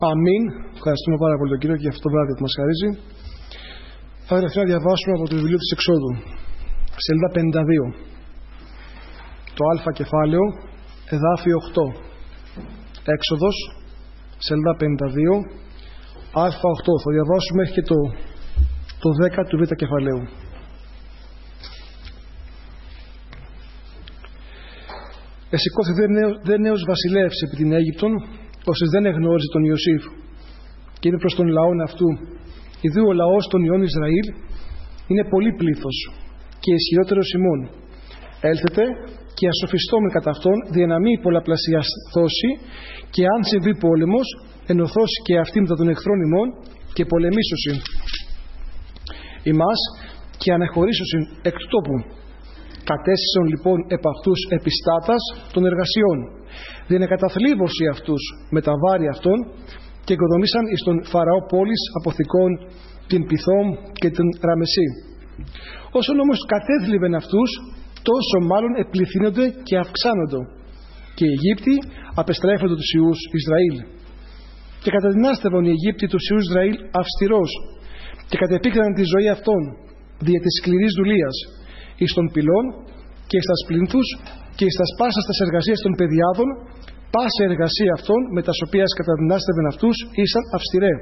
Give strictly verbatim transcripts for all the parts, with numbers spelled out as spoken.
Αμήν. Ευχαριστούμε πάρα πολύ τον Κύριο και για αυτό το βράδυ που μας χαρίζει. Θα ήθελα να διαβάσουμε από το βιβλίο της Εξόδου, σελίδα πενήντα δύο. Το Α κεφάλαιο, εδάφιο οκτώ. Έξοδος, σελίδα πενήντα δύο, Α οκτώ. Θα διαβάσουμε μέχρι και το, το δέκα του Β κεφαλαίου. Εσηκώθη δε νέος βασιλεύς επί την Αίγυπτον, όσες δεν εγνώριζε τον Ιωσήφ, και είπε προς τον λαόν αυτού: Ιδού ο λαός των ιών Ισραήλ είναι πολύ πλήθος και ισχυρότερος ημών. Έλθετε και ασοφιστούμε κατά αυτόν, δια να μην πολλαπλασιαστώσει, και αν συμβεί πόλεμος, ενωθώσει και αυτή μετά των εχθρών ημών και πολεμήσωση ημάς και αναχωρήσωσιν εκ του τόπου. Κατέστησαν λοιπόν επ' αυτούς επιστάτας των εργασιών, δια να καταθλίβωση αυτούς με τα βάρη αυτών, και οικοδομήσαν εις τον Φαραώ πόλης αποθηκών, την Πυθόμ και την Ραμεσή. Όσον όμως κατέθλιβεν αυτούς, τόσο μάλλον επληθύνονται και αυξάνονται, και οι Αιγύπτιοι απεστρέφονται τους ιούς Ισραήλ. Και καταδυνάστευαν οι Αιγύπτιοι τους ιούς Ισραήλ αυστηρός, και κατεπίκραναν τη ζωή αυτών δια της σκληρής δουλείας, εις των πυλών και εις τας πλήνθους και εις τας πάσας τας εργασίας των παιδιάδων, πάσα εργασία αυτών με τας οποίας καταδυνάστευεν αυτούς ήσαν αυστηρέ.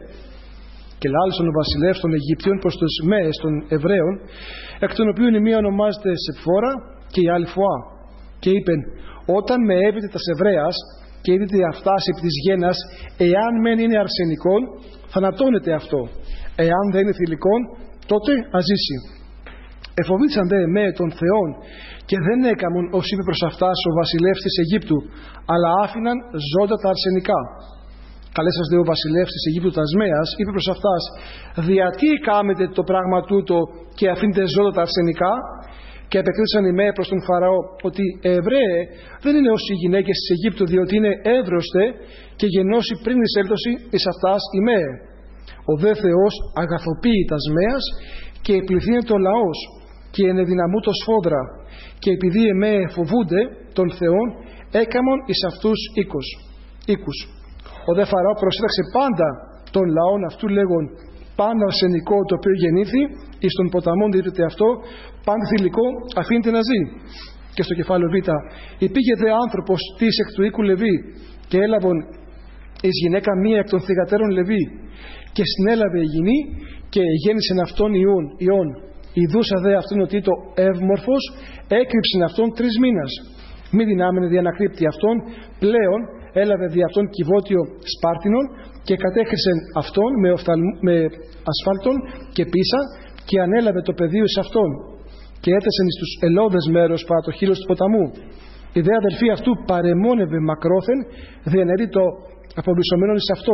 Και λάλησαν ο βασιλεύς των Αιγύπτιων προς τους μέες των Εβραίων, εκ των οποίων η μία ονομάζεται Σεπφόρα και η άλλη Φωά, και είπεν: Όταν με έβητε τας Εβραίας και είδετε αυτάς επί της γένας, εάν μεν είναι αρσενικών, θανατώνεται αυτό, εάν δεν είναι θηλυκόν, τότε αζήσει. Εφοβήθησαν δε με των Θεών και δεν έκαμουν ως είπε προς αυτάς ο βασιλεύς της Αιγύπτου, αλλά άφηναν ζώντα τα αρσενικά. Καλέσας δε ο βασιλεύς της Αιγύπτου τα Σμέας, είπε προς αυτάς: Διατί κάμετε το πράγμα τούτο και αφήνετε ζώντα τα αρσενικά? Και επεκρίθησαν οι ΜΕΕ προς τον Φαραώ ότι Εβραίε δεν είναι ως οι γυναίκες της Αιγύπτου, διότι είναι εύρωστε και γενώσει πριν εισέλθωση εις αυτάς οι ΜΕΕ. Ο δε Θεός αγαθοποιεί τα Σμέας και επληθύνεται ο λαός και ενεδυναμού το σφόδρα, και επειδή οι ΜΕΕ φοβούνται των Θεών, έκαμον εις αυτούς οίκους. οίκους. Ο δε Φαραώ προσέταξε πάντα των λαών αυτού λέγον: Πάντα αρσενικό το οποίο γεννήθη, εις των ποταμών δίδεται αυτό, πάντα θηλυκό αφήνεται να ζει. Και στο κεφάλαιο Β: Υπήγε δε άνθρωπος της εκ του οίκου Λεβί, και έλαβον εις γυναίκα μία εκ των θυγατέρων Λεβί, και συνέλαβε η γυνή, και γέννησεν αυτόν ιών. ιών. Ιδούσα δε αυτόν ότι το ευμορφος, έκρυψεν αυτόν τρεις μήνας. Μη δυνάμενε διανακρύπτει αυτόν, πλέον έλαβε δι' αυτόν κυβότιο Σπάρτινον, και κατέχρισεν αυτόν με, οφθαλ, με ασφάλτον και πίσα, και ανέλαβε το πεδίο εις αυτόν, και έθεσεν εις τους ελώδες μέρος παρά το χείλος του ποταμού. Η δε αδελφή αυτού παρεμόνευε μακρόθεν, διενερεί το απομισωμένον εις αυτό.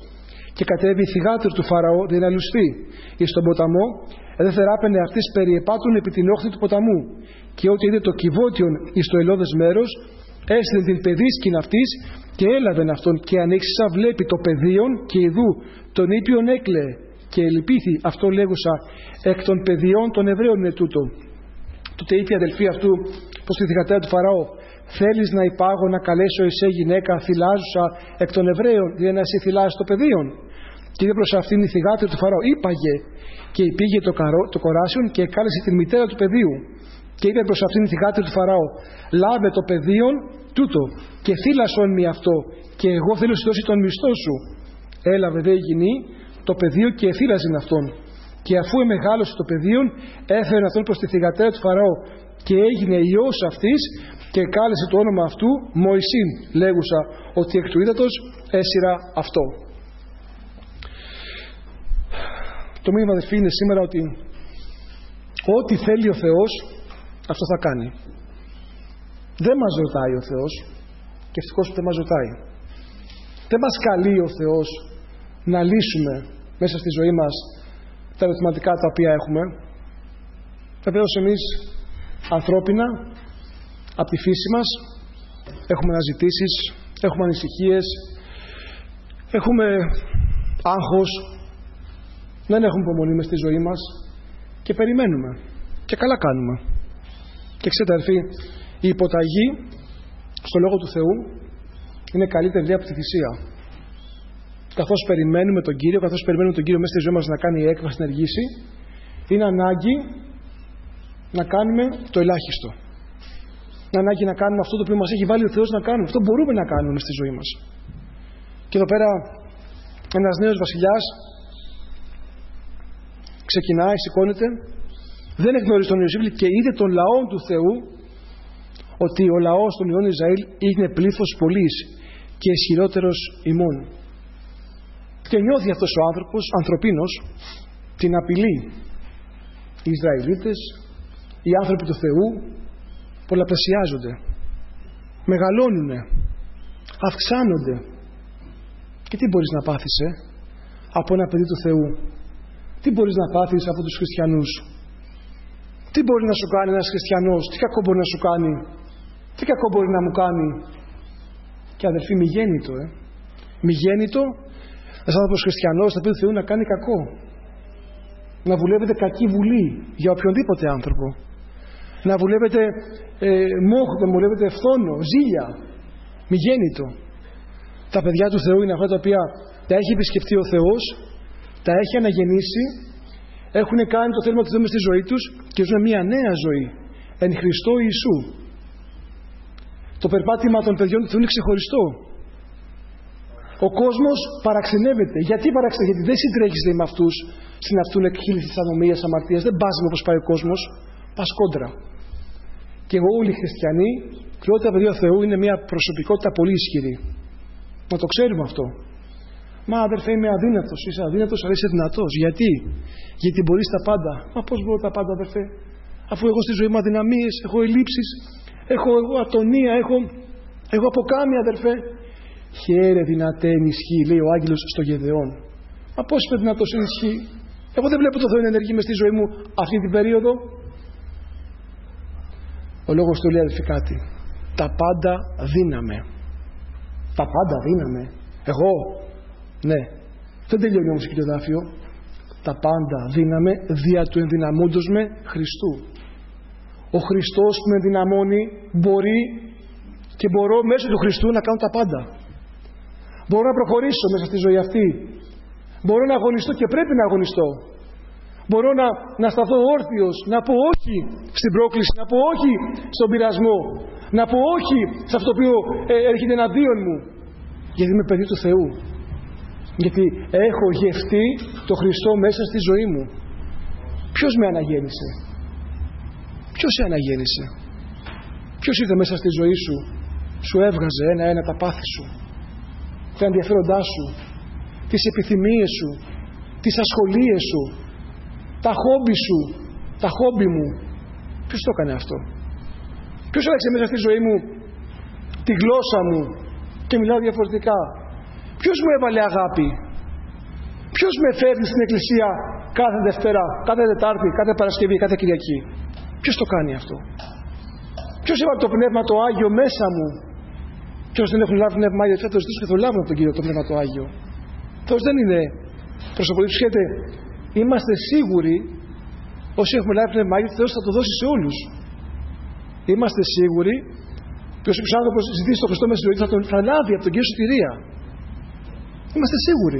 Και κατέβη η θυγάτρη του Φαραώ δι' να λουστεί εις τον ποταμό, δεν θεράπαινε αυτής περιεπάτουν επί την όχθη του ποταμού. Και ό,τι είδε το κυβότιον εις το ελώδες μέρος, έστειλε την παιδίσκην αυτής και έλαβεν αυτόν, και ανοίξισα βλέπει το πεδίον, και ιδού τον ήπιον έκλαιε, και ελυπήθη αυτό λέγουσα: Εκ των παιδιών των Εβραίων είναι τούτο. Τότε είπε η αδελφή αυτού προς τη θυγατέρα του Φαραώ: Θέλεις να υπάγω να καλέσω εσέ γυναίκα θυλάζουσα εκ των Εβραίων, για να εσύ θυλάζεις το πεδίον? Και είπε προς αυτήν η θυγάτρια του Φαραώ: Είπαγε. Και υπήγε το, καρό, το κοράσιον και κάλεσε την μητέρα του παιδίου. Και είπε προς αυτήν η θυγάτρια του Φαραώ: Λάβε το παιδίον τούτο και θύλασον μη αυτό, και εγώ θέλω να σου δώσει τον μισθό σου. Έλαβε δε η γυνή το πεδίο και εθύλαζεν αυτόν. Και αφού εμεγάλωσε το πεδίον, έφερε αυτόν προς τη θυγατέρα του Φαραώ, και έγινε ιός αυτής, και κάλεσε το όνομα αυτού Μωυσήν, λέγουσα ότι εκ του ύδατος έσυρα αυτό. Το μήνυμα, αδελφοί, είναι σήμερα ότι ό,τι θέλει ο Θεός, αυτό θα κάνει. Δεν μας ρωτάει ο Θεός, και ευτυχώς που δεν μας ρωτάει. Δεν μας καλεί ο Θεός να λύσουμε μέσα στη ζωή μας τα ερωτηματικά τα οποία έχουμε. Βεβαίως εμείς ανθρώπινα, από τη φύση μας, έχουμε αναζητήσεις, έχουμε ανησυχίες, έχουμε άγχος, δεν έχουμε υπομονή μες στη ζωή μας και περιμένουμε. Και καλά κάνουμε. Και ξέρετε, αδελφοί, η υποταγή στο Λόγο του Θεού είναι καλύτερη από τη θυσία. καθώς περιμένουμε τον Κύριο, καθώς περιμένουμε τον Κύριο μέσα στη ζωή μας να κάνει έκβαση, να ενεργήσει, είναι ανάγκη να κάνουμε το ελάχιστο. Είναι ανάγκη να κάνουμε αυτό το οποίο μας έχει βάλει ο Θεός να κάνουμε. Αυτό μπορούμε να κάνουμε στη ζωή μας. Και εδώ πέρα ένας νέος βασιλιάς ξεκινάει, σηκώνεται, δεν εγνώρισε τον Ιωσήφ και είδε τον λαό του Θεού ότι ο λαός των Υιών Ισραήλ είναι πλήθος πολλής και ισχυρότερος ημών. Και νιώθει αυτός ο άνθρωπος, ανθρωπίνος, την απειλή. Οι Ισραηλίτες, οι άνθρωποι του Θεού πολλαπλασιάζονται, μεγαλώνουνε, αυξάνονται. Και τι μπορείς να πάθεις ε, από ένα παιδί του Θεού? Τι μπορείς να πάθεις από τους χριστιανούς? Τι μπορεί να σου κάνει ένας χριστιανός? Τι κακό μπορεί να σου κάνει? Τι κακό μπορεί να μου κάνει? Και αδελφοί, μη γέννητο ε. Μη γέννητο ένας άνθρωπος χριστιανός θα πει του Θεού να κάνει κακό, να βουλεύετε κακή βουλή για οποιονδήποτε άνθρωπο, να βουλεύετε ε, μόχο, να βουλεύετε φθόνο, ζήλια. Μη γέννητο. Τα παιδιά του Θεού είναι αυτά τα οποία τα έχει επισκεφτεί ο Θεός, τα έχει αναγεννήσει, έχουν κάνει το θέλημα του Θεού μες στη ζωή τους και ζουν μια νέα ζωή εν Χριστώ Ιησού. Το περπάτημα των παιδιών του Θεού είναι ξεχωριστό. Ο κόσμος παραξενεύεται. Γιατί παραξενεύεται? Γιατί δεν συντρέχεις με αυτούς στην αυτούν εκχύληση της ανομίας, αμαρτίας. Δεν πας με όπως πάει ο κόσμος. Πας κόντρα. Και όλοι οι χριστιανοί, κλείνω τα παιδιά του Θεού, είναι μια προσωπικότητα πολύ ισχυρή. Να το ξέρουμε αυτό. Μα αδερφέ, είμαι αδύνατος. Είσαι αδύνατος, αλλά είσαι δυνατός. Γιατί? Γιατί μπορείς τα πάντα. Μα πώς μπορώ τα πάντα, αδερφέ? Αφού εγώ στη ζωή μου αδυναμίες, έχω ελλείψεις, έχω εγώ ατονία, έχω, έχω αποκάμια, αδερφέ. Χαίρε δυνατέ ενισχύει, λέει ο άγγελος στο Γεδεών. Μα πώς είμαι δυνατός ενισχύει? Εγώ δεν βλέπω το Θεό να ενεργεί μες στη ζωή μου αυτή την περίοδο. Ο λόγος του λέει, αδερφή, κάτι. Τα πάντα δύναμε. Τα πάντα δύναμε. Εγώ, ναι. Δεν τελειώνει όμως και το εδάφιο. Τα πάντα δύναμε δια του ενδυναμώντος με Χριστού. Ο Χριστός που με ενδυναμώνει μπορεί και μπορώ μέσω του Χριστού να κάνω τα πάντα. Μπορώ να προχωρήσω μέσα στη ζωή αυτή. Μπορώ να αγωνιστώ και πρέπει να αγωνιστώ. Μπορώ να, να σταθώ όρθιος, να πω όχι στην πρόκληση, να πω όχι στον πειρασμό, να πω όχι σε αυτό το οποίο ε, έρχεται εναντίον μου. Γιατί είμαι παιδί του Θεού. Γιατί έχω γευτεί το Χριστό μέσα στη ζωή μου. Ποιος με αναγέννησε? Ποιος σε αναγέννησε? Ποιος ήρθε μέσα στη ζωή σου, σου έβγαζε ένα-ένα τα πάθη σου, τα ενδιαφέροντά σου, τις επιθυμίες σου, τις ασχολίες σου, τα χόμπι σου, τα χόμπι μου? Ποιος το έκανε αυτό? Ποιος άλλαξε μέσα στη ζωή μου τη γλώσσα μου και μιλάω διαφορετικά? Ποιος μου έβαλε αγάπη? Ποιος με φέρνει στην εκκλησία κάθε Δευτέρα, κάθε Τετάρτη, κάθε Παρασκευή, κάθε Κυριακή? Ποιος το κάνει αυτό? Ποιος έβαλε το Πνεύμα το Άγιο μέσα μου? Ποιος δεν έχουν λάβει Πνεύμα Άγιο, θα το ζητήσω και θα λάβουν από τον Κύριο το Πνεύμα το Άγιο. Αυτός δεν είναι προσωπολή. Ξέρετε, είμαστε σίγουροι όσοι έχουμε λάβει Πνεύμα Άγιο, ο Θεός θα το δώσει σε όλους. Είμαστε σίγουροι ότι όσοι ο άνθρωπος ζητήσει τον Χριστό μέσα στη ζωή θα τον θα λάβει από τον Κύριο σωτηρία. Είμαστε σίγουροι.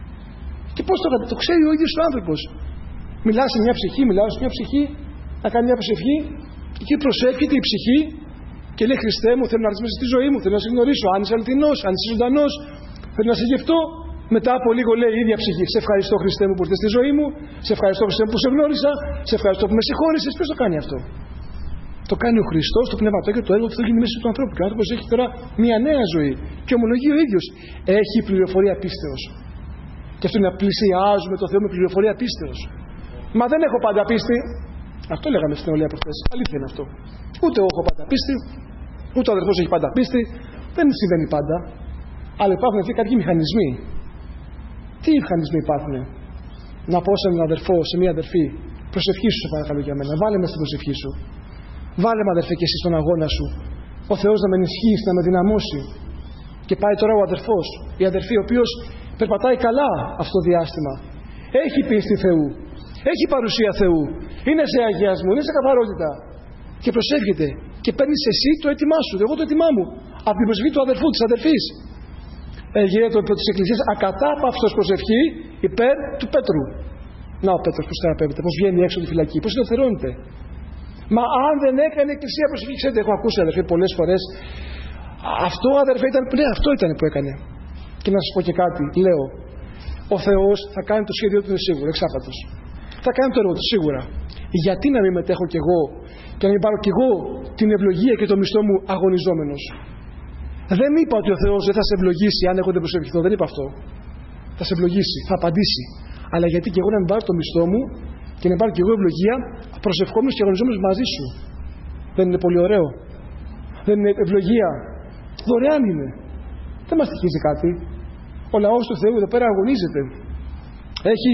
Και πώς το, το ξέρει ο ίδιος ο άνθρωπος? Μιλάει σε μια ψυχή, μιλάει σε μια ψυχή, να κάνει μια προσευχή, και εκεί προσεύχεται η ψυχή και λέει: Χριστέ μου, θέλω να έρθεις μέσα στη ζωή μου, θέλω να σε γνωρίσω. Αν είσαι αληθινός, αν είσαι ζωντανός, θέλω να σε γευτώ. Μετά από λίγο λέει η ίδια ψυχή: Σε ευχαριστώ, Χριστέ μου, που ήρθες στη ζωή μου, σε ευχαριστώ, Χριστέ μου, που σε γνώρισα, σε ευχαριστώ που με συγχώρησες. Ποιος το κάνει αυτό? Το κάνει ο Χριστός, το Πνεύμα και το έργο του Θεού γίνει μέσα του ανθρώπου. Και ο άνθρωπος έχει τώρα μια νέα ζωή. Και ομολογεί ο ίδιος: Έχει πληροφορία πίστεως. Και αυτό είναι να πλησιάζουμε το Θεό με πληροφορία πίστεως. Μα δεν έχω πάντα πίστη. Αυτό λέγαμε στην ολία προχθές. Αλήθεια είναι αυτό. Ούτε εγώ έχω πάντα πίστη, ούτε ο αδερφός έχει πάντα πίστη. Δεν συμβαίνει πάντα. Αλλά υπάρχουν αυτοί κάποιοι μηχανισμοί. Τι μηχανισμοί υπάρχουν? Να πω σε έναν αδερφό, σε μια αδερφή: Προσευχή σου, σε παρακαλώ για μένα. Βάλε με στην προσευχή σου. Βάλε με, αδερφέ, και εσύ στον αγώνα σου. Ο Θεός να με ενισχύσει, να με δυναμώσει. Και πάει τώρα ο αδερφός, η αδερφή, ο οποίος περπατάει καλά αυτό το διάστημα. Έχει πίστη Θεού. Έχει παρουσία Θεού. Είναι σε αγιασμό, είναι σε καθαρότητα. Και προσεύχεται. Και παίρνεις εσύ το έτοιμά σου, εγώ το έτοιμά μου. Από την προσευχή του αδερφού, της αδερφής. γίνεται της Εκκλησίας ακατάπαυστος προσευχή υπέρ του Πέτρου. Να ο Πέτρος πώς θεραπεύεται, πώς βγαίνει έξω από τη φυλακή, πώς ελευθερώνεται. Μα αν δεν έκανε η Εκκλησία προσευχή, ξέρετε, έχω ακούσει αδερφοί πολλές φορές, αυτό αδερφέ ήταν, ναι, αυτό ήταν που έκανε. Και να σας πω και κάτι, λέω, ο Θεός θα κάνει το σχέδιο του σίγουρα, εξάπατος. Θα κάνει το έργο του σίγουρα. Γιατί να μην μετέχω κι εγώ και να μην πάρω κι εγώ την ευλογία και το μισθό μου αγωνιζόμενος? Δεν είπα ότι ο Θεός δεν θα σε ευλογήσει αν εγώ δεν προσευχηθώ, δεν είπα αυτό. Θα σε ευλογήσει, θα απαντήσει. Αλλά γιατί κι εγώ να μην πάρω το μισθό μου και να πάρω κι εγώ ευλογία προσευχόμενος και αγωνιζόμενος μαζί σου? Δεν είναι πολύ ωραίο? Δεν είναι ευλογία? Δωρεάν είναι. Δεν μας τυχίζει κάτι. Ο λαός του Θεού εδώ πέρα αγωνίζεται. Έχει...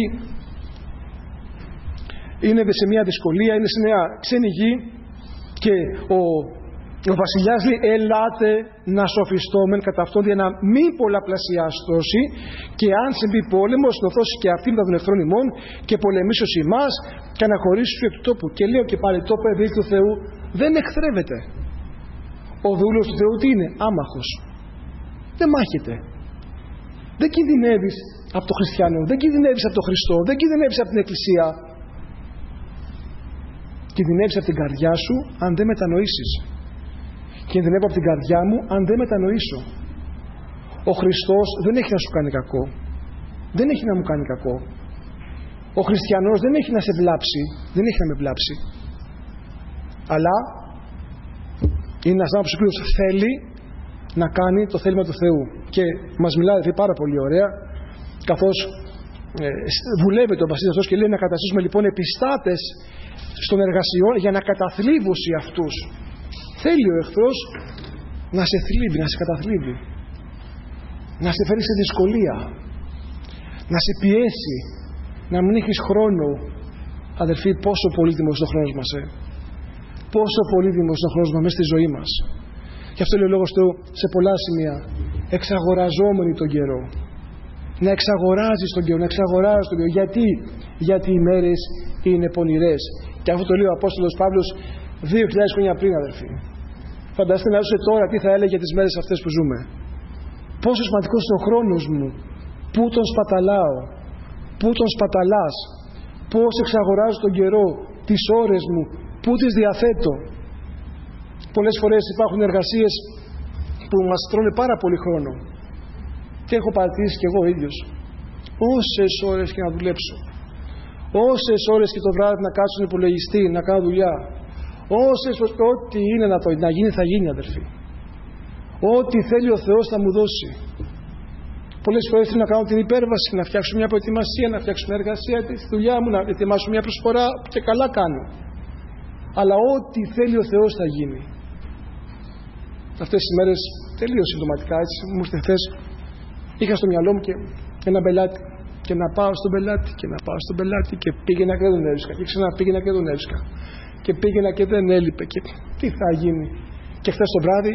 είναι σε μια δυσκολία, είναι σε μια ξένη γη και ο, ο βασιλιάς λέει ελάτε να σοφιστόμεν κατά αυτόν για να μην πολλαπλασιαστώσει και αν συμβεί πόλεμος να δώσει και αυτήν των εχθρών ημών και πολεμήσως ημάς και αναχωρήσεις σου εκ του τόπου. Και λέω και πάλι το παιδί του Θεού δεν εχθρεύεται. Ο δούλος του Θεού τι είναι? Άμαχος. Δεν μάχεται. Δεν κινδυνεύεις από τον χριστιανό, δεν κινδυνεύεις από τον Χριστό, δεν κινδυνεύεις από την Εκκλησία. Κινδυνεύεις από την καρδιά σου αν δεν μετανοήσεις. Κινδυνεύω από την καρδιά μου αν δεν μετανοήσω. Ο Χριστός δεν έχει να σου κάνει κακό. Δεν έχει να μου κάνει κακό. Ο χριστιανός δεν έχει να σε βλάψει. Δεν έχει να με βλάψει. Αλλά είναι ένας άνθρωπος που θέλει να κάνει το θέλημα του Θεού. Και μας μιλάει πάρα πολύ ωραία, καθώς ε, βουλεύει τον βασίλειο αυτός και λέει να καταστήσουμε λοιπόν επιστάτες στον εργασιό για να καταθλίβουσει αυτούς. Θέλει ο εχθρός να σε θλίβει, να σε καταθλίβει, να σε φέρει σε δυσκολία, να σε πιέσει, να μην έχεις χρόνο. Αδερφοί, πόσο πολύτιμος είναι ο χρόνος μας, ε? Πόσο πολύτιμος είναι ο χρόνος μας μέσα στη ζωή μας. Γι' αυτό λέει ο Λόγος Θεού σε πολλά σημεία, εξαγοραζόμενοι τον καιρό. Να εξαγοράζεις τον καιρό, να εξαγοράζεις τον καιρό. Γιατί? Γιατί οι μέρες είναι πονηρές. Και αυτό το λέει ο Απόστολος Παύλος δύο χιλιάδες χρόνια πριν, αδερφοί. Φανταστείτε να ζούσε τώρα τι θα έλεγε για τις μέρες αυτές που ζούμε. Πόσο σημαντικός είναι ο χρόνος μου. Πού τον σπαταλάω. Πού τον σπαταλάς. Πώς εξαγοράζω τον καιρό. Τις ώρες μου. Πού τις διαθέτω. Πολλές φορές υπάρχουν εργασίες που μας τρώνε πάρα πολύ χρόνο. Και έχω παρατηρήσει κι εγώ ο ίδιος. Όσες ώρες και να δουλέψω. Όσες ώρες και το βράδυ να κάτσω στον υπολογιστή, να κάνω δουλειά. Όσες ώρες, ό,τι είναι να, το, να γίνει θα γίνει, αδερφοί. Ό,τι θέλει ο Θεός θα μου δώσει. Πολλές φορές θέλω να κάνω την υπέρβαση, να φτιάξω μια προετοιμασία, να φτιάξω μια εργασία, τη δουλειά μου, να ετοιμάσω μια προσφορά και καλά κάνω. Αλλά ό,τι θέλει ο Θεός θα γίνει. Αυτές τις μέρες τελείως συμπτωματικά έτσι μου ήρθε χθες. Είχα στο μυαλό μου και ένα πελάτη. Και να πάω στον πελάτη και να πάω στον πελάτη και πήγαινα και δεν έβρισκα. Και ξανά πήγαινα και δεν έβρισκα. Και πήγαινα και δεν έλειπε. Και τι θα γίνει. Και χθες το βράδυ,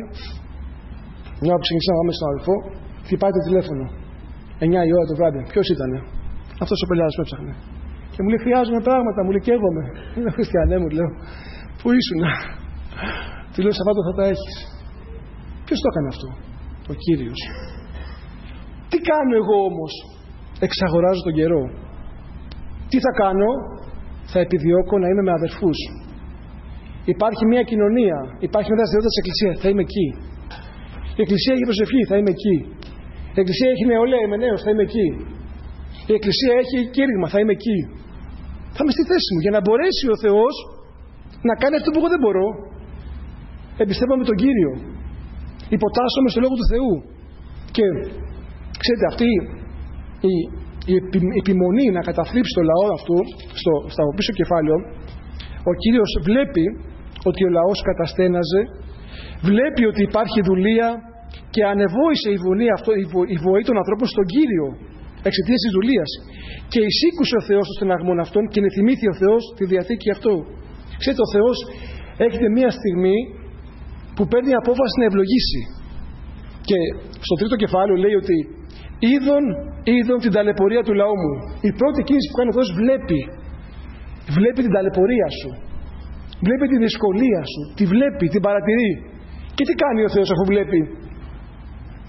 μια που ξεκινήσαμε να πάμε στον αδελφό, χτυπάει το τηλέφωνο. εννιά η ώρα το βράδυ. Ποιος ήτανε? Αυτός ο πελάτης που έψαχνε. Και μου λέει: χρειάζομαι πράγματα. Μου λέει: καίγομαι. Είναι χριστιανέ, μου λέω. Πού ήσουν? Του λέω: Σαββάτο θα τα έχεις. Ποιος το έκανε αυτό? Ο Κύριος. Τι κάνω εγώ όμως? Εξαγοράζω τον καιρό. Τι θα κάνω? Θα επιδιώκω να είμαι με αδερφούς. Υπάρχει μια κοινωνία, υπάρχει μια δραστηριότητα της Εκκλησίας, θα είμαι εκεί. Η Εκκλησία έχει προσευχή, θα είμαι εκεί. Η Εκκλησία έχει νεολαία, είμαι νέος, θα είμαι εκεί. Η Εκκλησία έχει κήρυγμα, θα είμαι εκεί. Θα είμαι στη θέση μου για να μπορέσει ο Θεός να κάνει αυτό που εγώ δεν μπορώ. Εμπιστεύομαι τον Κύριο. Υποτάσσομαι στο Λόγο του Θεού. Και ξέρετε, αυτή η, η επι, επιμονή να καταθλίψει το λαό αυτού στο, στο πίσω κεφάλαιο, ο Κύριος βλέπει ότι ο λαός καταστέναζε, βλέπει ότι υπάρχει δουλεία και ανεβόησε η, βοή, αυτό, η, βο, η βοή των ανθρώπων στον Κύριο εξαιτίας της δουλείας. Και εισήκουσε ο Θεός των στεναγμών αυτών και ενθυμήθη ο Θεός τη διαθήκη αυτού. Ξέρετε, ο Θεός έχετε μία στιγμή που παίρνει απόφαση να ευλογήσει. Και στο τρίτο κεφάλαιο λέει ότι είδον, είδον την ταλαιπωρία του λαού μου. Η πρώτη κίνηση που κάνει ο Θεός βλέπει. Βλέπει την ταλαιπωρία σου. Βλέπει τη δυσκολία σου. Τη βλέπει, την παρατηρεί. Και τι κάνει ο Θεός αφού βλέπει?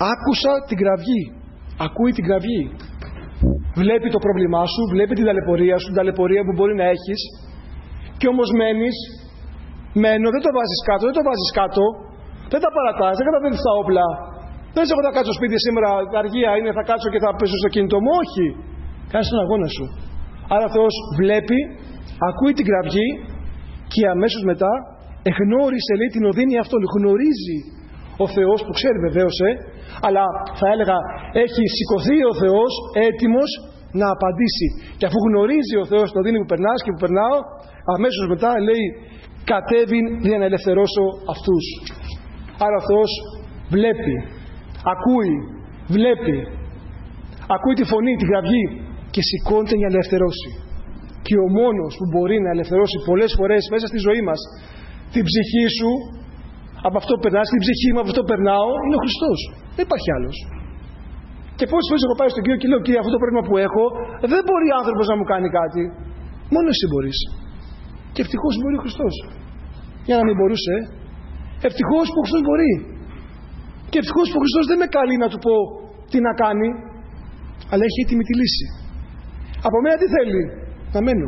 Άκουσα την κραυγή. Ακούει την κραυγή. Βλέπει το πρόβλημά σου, βλέπει την ταλαιπωρία σου, την ταλαιπωρία που μπορεί να έχεις, και όμως μένεις, μένω, δεν το βάζεις κάτω, δεν το βάζεις κάτω, δεν τα παρατάς, δεν καταπέμπεις τα όπλα. Δεν σε έχω θα κάτσω σπίτι σήμερα, αργία είναι, θα κάτσω και θα πέσω στο κινητό μου. Όχι. Κάνεις τον αγώνα σου. Άρα ο Θεός βλέπει, ακούει την κραυγή και αμέσως μετά εγνώρισε, λέει, την οδύνη αυτών. Γνωρίζει ο Θεός, που ξέρει βεβαίως, ε, αλλά θα έλεγα έχει σηκωθεί ο Θεός έτοιμος να απαντήσει. Και αφού γνωρίζει ο Θεός την οδύνη που περνάς και που περνάω, αμέσως μετά λέει, κατέβην για να ελευθερώσω αυτούς. Άρα ο Θεός βλέπει, ακούει, βλέπει, ακούει τη φωνή, τη κραυγή και σηκώνεται για να ελευθερώσει. Και ο μόνος που μπορεί να ελευθερώσει πολλές φορές μέσα στη ζωή μας την ψυχή σου από αυτό που περνάς, την ψυχή μου από αυτό που περνάω, είναι ο Χριστός. Δεν υπάρχει άλλος. Και πόσες φορές έχω πάει στον Κύριο και λέω, Κύριε, αυτό το πρόβλημα που έχω δεν μπορεί άνθρωπος να μου κάνει κάτι. Μόνο εσύ μπορείς. Και ευτυχώς μπορεί ο Χριστός. Για να μην μπορούσε, ευτυχώς που ο Χριστός μπορεί. Και ευτυχώς που ο Χριστός δεν με καλεί να του πω τι να κάνει, αλλά έχει έτοιμη τη λύση. Από μένα τι θέλει? Να μένω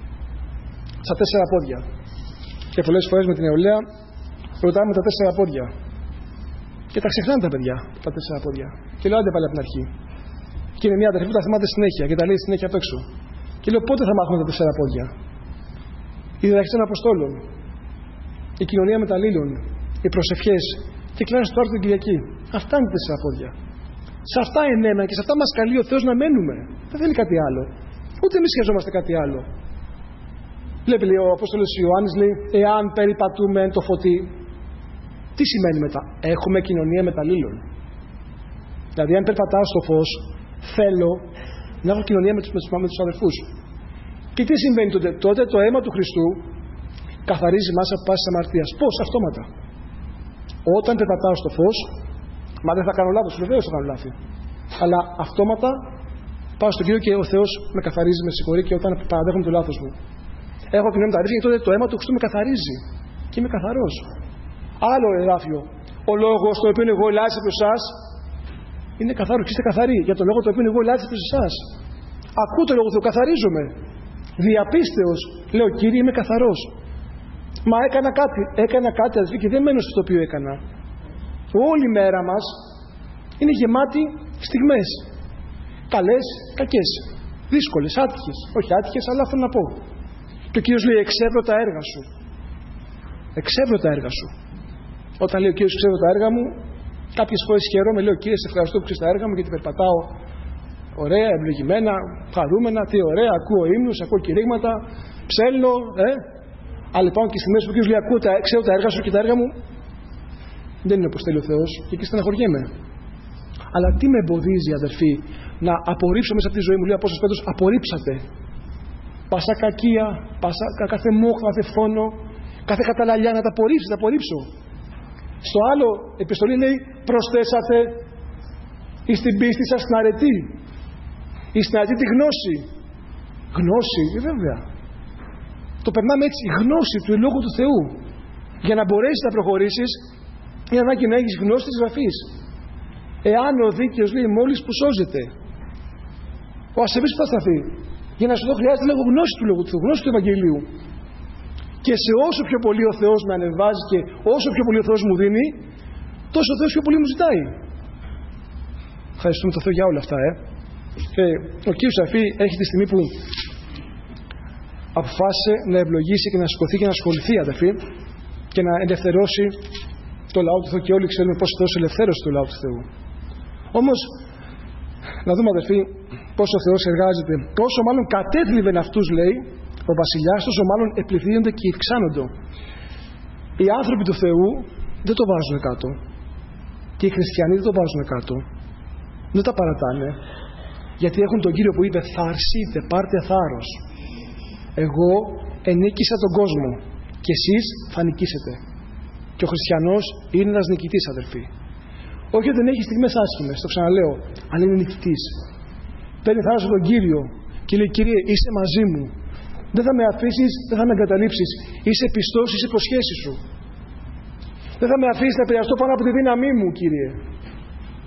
στα τέσσερα πόδια. Και πολλές φορές με την νεολαία ρωτάμε τα τέσσερα πόδια. Και τα ξεχνάνε τα παιδιά, τα τέσσερα πόδια. Και λέω, άντε πάλι από την αρχή. Και είναι μια αδερφή που τα θυμάται συνέχεια και τα λέει συνέχεια απ' έξω. Και λέω, πότε θα μάθουμε τα τέσσερα πόδια? Η διδαχή των Αποστόλων, η κοινωνία μεταλλήλων, οι προσευχές και κλάνες του άρθρου την Κυριακή. Αυτά είναι τα τέσσερα πόδια. Σε αυτά ενέμενα και σε αυτά μας καλεί ο Θεός να μένουμε. Δεν θέλει κάτι άλλο. Ούτε εμείς χρειαζόμαστε κάτι άλλο. Βλέπει, λέει ο Απόστολος Ιωάννης, λέει, εάν περιπατούμε εν το φωτί. Τι σημαίνει μετά? Έχουμε κοινωνία μεταλλήλων. Δηλαδή, αν περπατάω στο φως, θέλω να έχω κοινωνία με τους, με τους αδερφούς. Και τι συμβαίνει τότε? Τότε το αίμα του Χριστού καθαρίζει μας από πάσης αμαρτίας. Πώς? Αυτόματα. Όταν περπατάω στο φως, μα δεν θα κάνω λάθος, βεβαίως θα κάνω λάθη. Αλλά αυτόματα πάω στον Κύριο και ο Θεός με καθαρίζει, με συγχωρεί και όταν παραδέχομαι το λάθος μου. Έχω κοινωνία με τα αλήθεια και τότε το αίμα του Χριστού με καθαρίζει. Και είμαι καθαρός. Άλλο εδάφιο. Ο λόγος το οποίο εγώ ελάχιστα προς εσάς είναι καθαρό και είστε καθαροί. Για τον λόγο το οποίο εγώ ελάχιστα προς εσάς. Ακούω το λόγο του Θεού, καθαρίζομαι. Διαπίστεως, λέω, Κύριε, είμαι καθαρός. Μα έκανα κάτι. Έκανα κάτι, αδελφοί, και δεν μένω στο οποίο έκανα. Όλη η μέρα μας είναι γεμάτη στιγμές. Καλές, κακές. Δύσκολες, άτυχες. Όχι άτυχες, αλλά θέλω να πω. Και ο Κύριος λέει, εξεύρω τα έργα σου. Εξεύρω τα έργα σου. Όταν λέει ο Κύριος, εξεύρω τα έργα μου, κάποιες φορές χαίρομαι, λέω, Κύριε, σε ευχαριστώ που ξέρεις τα έργα μου, γιατί περπατάω ωραία, ευλογημένα, χαρούμενα, τι ωραία, ακούω ύμνους, ακούω κηρύγματα, ψέλνω, ε. Αλλά υπάρχουν και στιγμές που ο Κύριος λέει, ακούω, τα, ξέρω τα έργα σου και τα έργα μου δεν είναι όπως θέλει ο Θεός, και εκεί στεναχωριέμαι. Αλλά τι με εμποδίζει, αδερφοί, να απορρίψω μέσα από τη ζωή μου? Λέει ο Απόστολος Πέτρος, απορρίψατε. Πάσα κακία, πάσα, κάθε μόχθο, κάθε φόνο, κάθε καταλαλιά, να τα απορρίψω, τα απορρίψω. Στο άλλο επιστολή λέει, προσθέσατε εις την πίστη σας την αρετή, εις την αρετή τη γνώση. Γνώση, ε, βέβαια. Το περνάμε έτσι, η γνώση του Λόγου του Θεού. Για να μπορέσεις να προχωρήσεις, είναι ανάγκη να έχεις γνώση της Γραφής. Εάν ο δίκαιος, λέει, μόλις που σώζεται, ο ασεβής που θα σταθεί. Για να σου δω χρειάζεται λίγο γνώση του Λόγου του Θεού, γνώση του Ευαγγελίου. Και σε όσο πιο πολύ ο Θεός με ανεβάζει και όσο πιο πολύ ο Θεός μου δίνει, τόσο ο Θεός πιο πολύ μου ζητάει. Ευχαριστούμε τον Θεό για όλα αυτά, ε. Και ο κύριος Αφή έχει τη στιγμή που αποφάσισε να ευλογήσει και να σηκωθεί και να ασχοληθεί, αδερφοί, και να ελευθερώσει το λαό του Θεού, και όλοι ξέρουμε πώς ο Θεός ελευθέρωσε το λαό του Θεού. Όμως, να δούμε, αδερφοί, πώς ο Θεός εργάζεται. Όσο μάλλον κατέθλιβεν αυτούς, λέει ο βασιλιάς, τόσο μάλλον επληθύνονται και υψάνονται. Οι άνθρωποι του Θεού δεν το βάζουν κάτω. Και οι χριστιανοί δεν το βάζουν κάτω. Δεν τα παρατάνε. Γιατί έχουν τον Κύριο που είπε, θα αρσείτε, πάρτε θάρρος. Εγώ ενίκησα τον κόσμο και εσείς θα νικήσετε. Και ο χριστιανός είναι ένας νικητής, αδερφοί. Όχι ότι δεν έχει στιγμές άσχημες, το ξαναλέω, αλλά είναι νικητής. Παίρνει θάρρος από τον Κύριο και λέει, Κύριε, είσαι μαζί μου. Δεν θα με αφήσεις, δεν θα με εγκαταλείψεις. Είσαι πιστός στις υποσχέσεις σου. Δεν θα με αφήσεις να επηρεαστώ πάνω από τη δύναμή μου, Κύριε.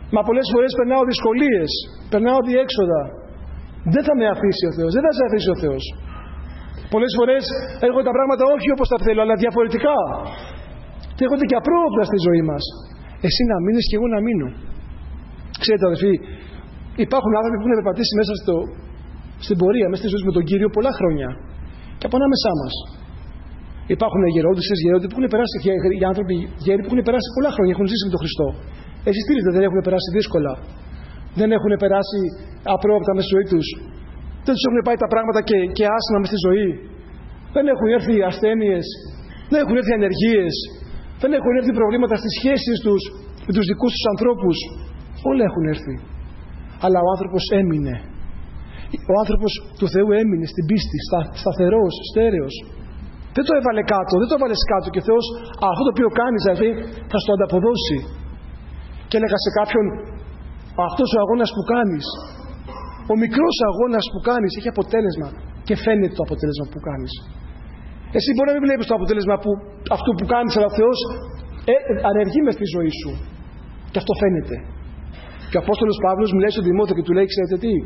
Μα πολλές φορές περνάω δυσκολίες, περνάω διέξοδα. Δεν θα με αφήσει ο Θεός, δεν θα σε αφήσει ο Θεός. Πολλές φορές έρχονται τα πράγματα όχι όπως τα θέλω, αλλά διαφορετικά. Και έρχονται και απρόοπτα στη ζωή μας. Εσύ να μείνεις και εγώ να μείνω. Ξέρετε αδελφοί, υπάρχουν άνθρωποι που έχουν περπατήσει μέσα στο, στην πορεία, μέσα στη ζωή με τον Κύριο πολλά χρόνια. Και από ανάμεσά μας. Υπάρχουν γερόντισσες, γερόντες που έχουν περάσει, οι άνθρωποι γέροι που έχουν περάσει πολλά χρόνια, έχουν ζήσει με τον Χριστό. Εσείς στείλετε, δεν έχουν περάσει δύσκολα. Δεν έχουν περάσει απρόοπτα με στη ζωή τους. Δεν τους έχουν πάει τα πράγματα και, και άσχημα με στη ζωή. Δεν έχουν έρθει ασθένειες. Δεν έχουν έρθει ανεργίες. Δεν έχουν έρθει προβλήματα στις σχέσεις τους με τους δικούς τους ανθρώπους. Όλα έχουν έρθει. Αλλά ο άνθρωπος έμεινε. Ο άνθρωπος του Θεού έμεινε στην πίστη, στα, σταθερός, στέρεος. Δεν το έβαλε κάτω, δεν το έβαλες κάτω και ο Θεός αυτό το οποίο κάνεις δηλαδή θα στο ανταποδώσει. Και έλεγα σε κάποιον, αυτός ο αγώνας που κάνεις, ο μικρός αγώνας που κάνεις έχει αποτέλεσμα και φαίνεται το αποτέλεσμα που κάνεις. Εσύ μπορεί να μην βλέπεις το αποτέλεσμα που, αυτού που κάνεις, αλλά ο Θεός ε, ανεργεί μες στη ζωή σου. Και αυτό φαίνεται. Και ο Απόστολος Παύλος μιλάει στον Τιμόθεο και του λέει, ξέρετε τι,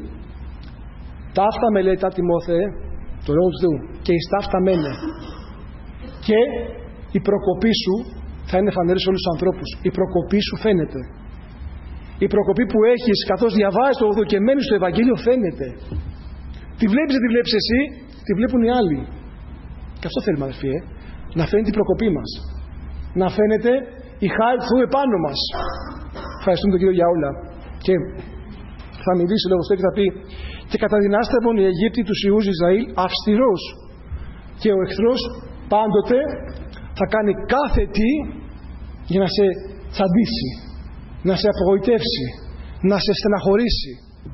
ταύτα με λέει τα Τιμόθεε, το λόγο του Θεού, και εις ταύτα μένε. Και η προκοπή σου θα είναι φανερή σε όλους τους ανθρώπους. Η προκοπή σου φαίνεται. Η προκοπή που έχεις καθώς διαβάζεις το λόγο και μένεις στο Ευαγγέλιο φαίνεται. Τη βλέπεις, δεν τη βλέπεις εσύ, τη βλέπουν οι άλλοι. Και αυτό θέλουμε αδελφοί, ε? Να φαίνεται η προκοπή μας. Να φαίνεται η χάρη του Θεού επάνω μας. Ευχαριστούμε τον Κύριο για όλα. Και θα μιλήσει ο λόγος του και θα πει, και καταδυνάστευον οι Αιγύπτιοι τους Ιούς Ισραήλ αυστηρός, και ο εχθρός πάντοτε θα κάνει κάθε τι για να σε τσαντήσει, να σε απογοητεύσει, να σε στεναχωρήσει,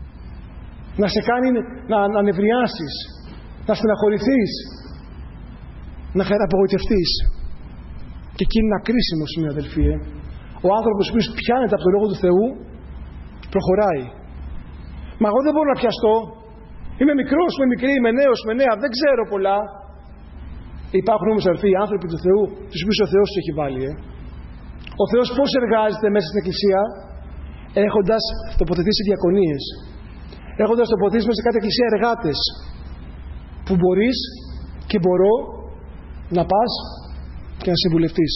να σε κάνει να, να νευριάσεις, να στεναχωρηθείς, να απογοητευτείς. Και εκεί είναι ένα κρίσιμο σημείο αδελφοί, ε? Ο άνθρωπος που πιάνεται από το Λόγο του Θεού προχωράει. Μα εγώ δεν μπορώ να πιαστώ, είμαι μικρός, είμαι μικρή, είμαι νέος, είμαι νέα, δεν ξέρω πολλά. Υπάρχουν όμως αδελφοί οι άνθρωποι του Θεού, τους οποίους ο Θεός τους έχει βάλει. Ε? Ο Θεός πώς εργάζεται μέσα στην Εκκλησία? Έχοντας τοποθετήσει διακονίες, έχοντας τοποθετήσει μέσα σε κάθε εκκλησία εργάτες που μπορείς και μπορώ να πας και να συμβουλευτείς.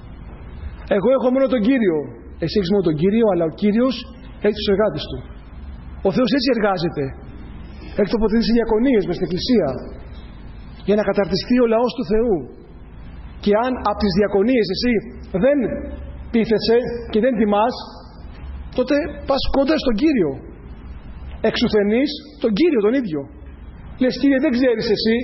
Εγώ έχω μόνο τον Κύριο, εσύ έχεις μόνο τον Κύριο, αλλά ο Κύριος έχει τους εργάτες του. Ο Θεός έτσι εργάζεται. Έχει τοποθετήσει διακονίες μέσα στην Εκκλησία για να καταρτιστεί ο λαός του Θεού. Και αν από τις διακονίες εσύ δεν πείθεσαι και δεν τιμάς, τότε πας κοντά στον Κύριο. Εξουθενείς τον Κύριο τον ίδιο. Λες, Κύριε, δεν ξέρεις εσύ,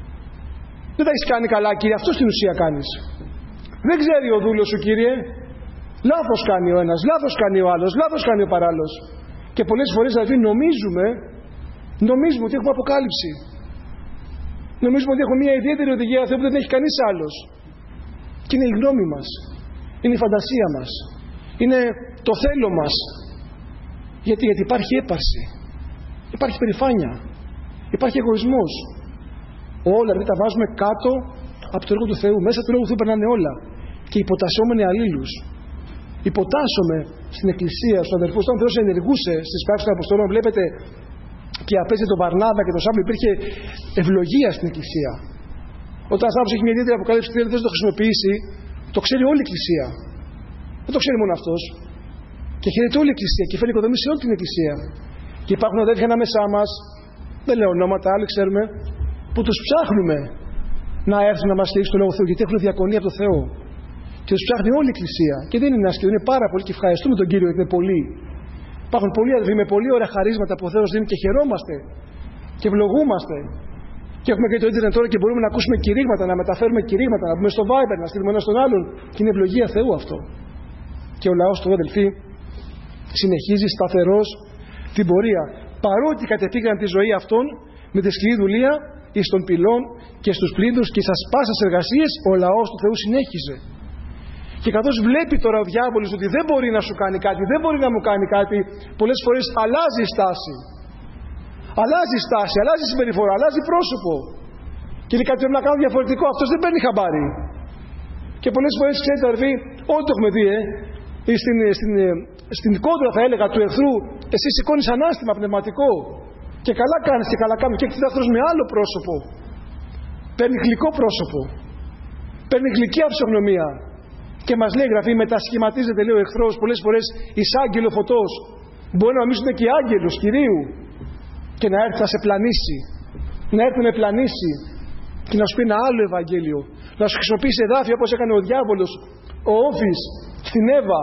δεν τα έχεις κάνει καλά, Κύριε, αυτό στην ουσία κάνεις. Δεν ξέρει ο δούλος σου, Κύριε. Λάθος κάνει ο ένας, λάθος κάνει ο άλλος, λάθος κάνει ο παράλληλος. Και πολλές φορές δηλαδή νομίζουμε, νομίζουμε ότι έχουμε αποκάλυψη. Νομίζουμε ότι έχουμε μια ιδιαίτερη οδηγία Θεού που δεν έχει κανείς άλλος. Και είναι η γνώμη μας. Είναι η φαντασία μας. Είναι το θέλω μας. Γιατί, γιατί υπάρχει έπαρση. Υπάρχει περηφάνεια. Υπάρχει εγωισμός. Όλα δηλαδή τα βάζουμε κάτω από το έργο του Θεού. Μέσα από το έργο του Θεού περνάνε όλα. Και υποτασσόμενοι αλλήλους. Υποτάσσομαι στην Εκκλησία, στους αδερφούς. Όταν ο Θεός ενεργούσε στις πράξεις των Αποστόλων, βλέπετε και απέζε τον Βαρνάβα και τον Σάβλο, υπήρχε ευλογία στην Εκκλησία. Όταν ο άνθρωπος έχει μια ιδιαίτερη αποκάλυψη και θέλει να το χρησιμοποιήσει, το ξέρει όλη η Εκκλησία. Δεν το ξέρει μόνο αυτός. Και χαίρεται όλη η Εκκλησία και φέρνει οικοδομή σε όλη την Εκκλησία. Και υπάρχουν αδέρφια ανάμεσά μας, δεν λέω ονόματα, άλλοι ξέρουμε, που τους ψάχνουμε να έρθουν να μας στηρίξουν το Λόγο Θεού, γιατί έχουν διακονία από το Θεό. Και τους ψάχνει όλη η Εκκλησία. Και δεν είναι άσχετο, είναι πάρα πολύ και ευχαριστούμε τον Κύριο γιατί είναι πολλοί. Υπάρχουν πολλοί αδελφοί με πολύ ωραία χαρίσματα που ο Θεός δίνει και χαιρόμαστε και ευλογούμαστε. Και έχουμε και το ίντερνετ τώρα και μπορούμε να ακούσουμε κηρύγματα, να μεταφέρουμε κηρύγματα, να πούμε στο Viber, να στείλουμε ένα στον άλλον. Και είναι ευλογία Θεού αυτό. Και ο λαός του αδελφοί συνεχίζει σταθερός την πορεία. Παρότι κατεπήγαν τη ζωή αυτών με τη σκληρή δουλεία εις των πυλών και στους πλήθους και στις πάσας εργασίες, ο λαός του Θεού συνέχιζε. Και καθώς βλέπει τώρα ο διάβολος ότι δεν μπορεί να σου κάνει κάτι, δεν μπορεί να μου κάνει κάτι, πολλές φορές αλλάζει η στάση. Αλλάζει η στάση, αλλάζει η συμπεριφορά, αλλάζει πρόσωπο. Και λέει κάτι πρέπει να κάνω διαφορετικό, αυτός δεν παίρνει χαμπάρι. Και πολλές φορές ξέρετε αδερφοί, ό,τι το έχουμε δει, ε, στην, στην, στην κόντρα, θα έλεγα, του εχθρού, εσύ σηκώνεις ανάστημα πνευματικό. Και καλά κάνεις και καλά κάνεις. Και έχεις εχθρός με άλλο πρόσωπο. Παίρνει γλυκό πρόσωπο. Παίρνει γλυκή αυσιογνωμία. Και μας λέει η Γραφή, μετασχηματίζεται, λέει ο εχθρός, πολλές φορές εις άγγελο φωτός. Μπορεί να νομίζουν και άγγελος Κυρίου. Και να έρθει να σε πλανήσει. Να έρθει να πλανήσει. Και να σου πει ένα άλλο Ευαγγέλιο. Να σου χρησιμοποιήσει εδάφια όπως έκανε ο διάβολος, ο Όφης, στην Εύα.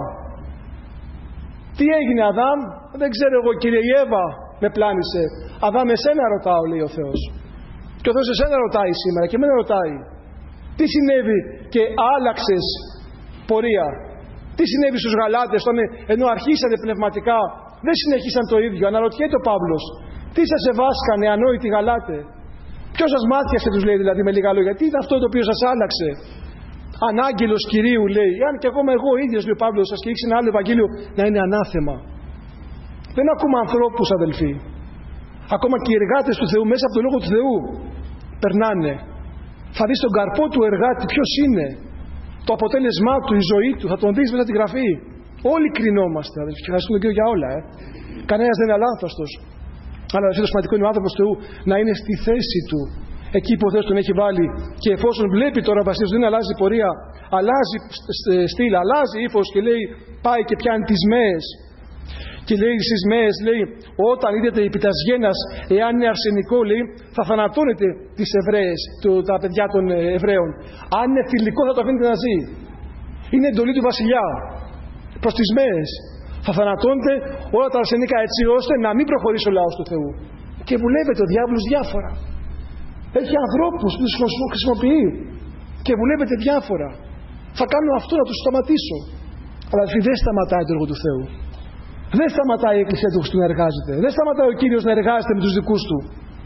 Τι έγινε, Αδάμ? Δεν ξέρω εγώ, κύριε, η Εύα με πλάνησε. Αδάμ, εσένα ρωτάω, λέει ο Θεός. Και ο Θεός εσένα ρωτάει σήμερα και εμένα ρωτάει. Τι συνέβη και άλλαξες πορεία? Τι συνέβη στους Γαλάτες, όταν ενώ αρχίσανε πνευματικά δεν συνεχίσαν το ίδιο? Αναρωτιέται ο Παύλος. Τι σας εβάσκανε ανόητοι Γαλάτε? Ποιος σας μάτιασε, τους λέει, δηλαδή, με λίγα λόγια? Τι ήταν αυτό το οποίο σας άλλαξε? Ανάγγελος Κυρίου, λέει. Αν και ακόμα εγώ ίδιος, λέει ο Παύλος, σας κηρύξει ένα άλλο Ευαγγέλιο, να είναι ανάθεμα. Δεν ακούμε ανθρώπους, αδελφοί. Ακόμα και οι εργάτες του Θεού, μέσα από το Λόγο του Θεού, περνάνε. Θα δεις τον καρπό του εργάτη ποιος είναι. Το αποτέλεσμά του, η ζωή του, θα τον δεις μέσα τη Γραφή. Όλοι κρινόμαστε, αδελφοί. Και ευχαριστούμε τον Κύριο για όλα. Ε. Κανένας δεν είναι αλάνθαστος. Αλλά το σημαντικό είναι ο άνθρωπος του Θεού να είναι στη θέση του. Εκεί που ο Θεός τον έχει βάλει. Και εφόσον βλέπει τώρα ο Βασίλης δεν αλλάζει πορεία, αλλάζει στυλ, αλλάζει ύφος και λέει, πάει και πιάνει τις μέες. Και λέει στις μέες, λέει, όταν είδετε επί τας γένας, εάν είναι αρσενικό, λέει, θα θανατώνετε τις Εβραίες, τα παιδιά των Εβραίων. Αν είναι θηλυκό, θα το αφήνετε να ζει. Είναι εντολή του βασιλιά προς τις μέες. Θα θανατώνετε όλα τα αρσενικά, έτσι ώστε να μην προχωρήσει ο λαός του Θεού. Και βουλεύεται ο διάβολος διάφορα. Έχει ανθρώπους που τους χρησιμοποιεί. Και βουλεύεται διάφορα. Θα κάνω αυτό να τους σταματήσω. Αλλά δεν σταματάει το έργο του Θεού. Δεν σταματάει η Εκκλησία του Χριστού να εργάζεται. Δεν σταματάει ο Κύριος να εργάζεται με τους δικούς του.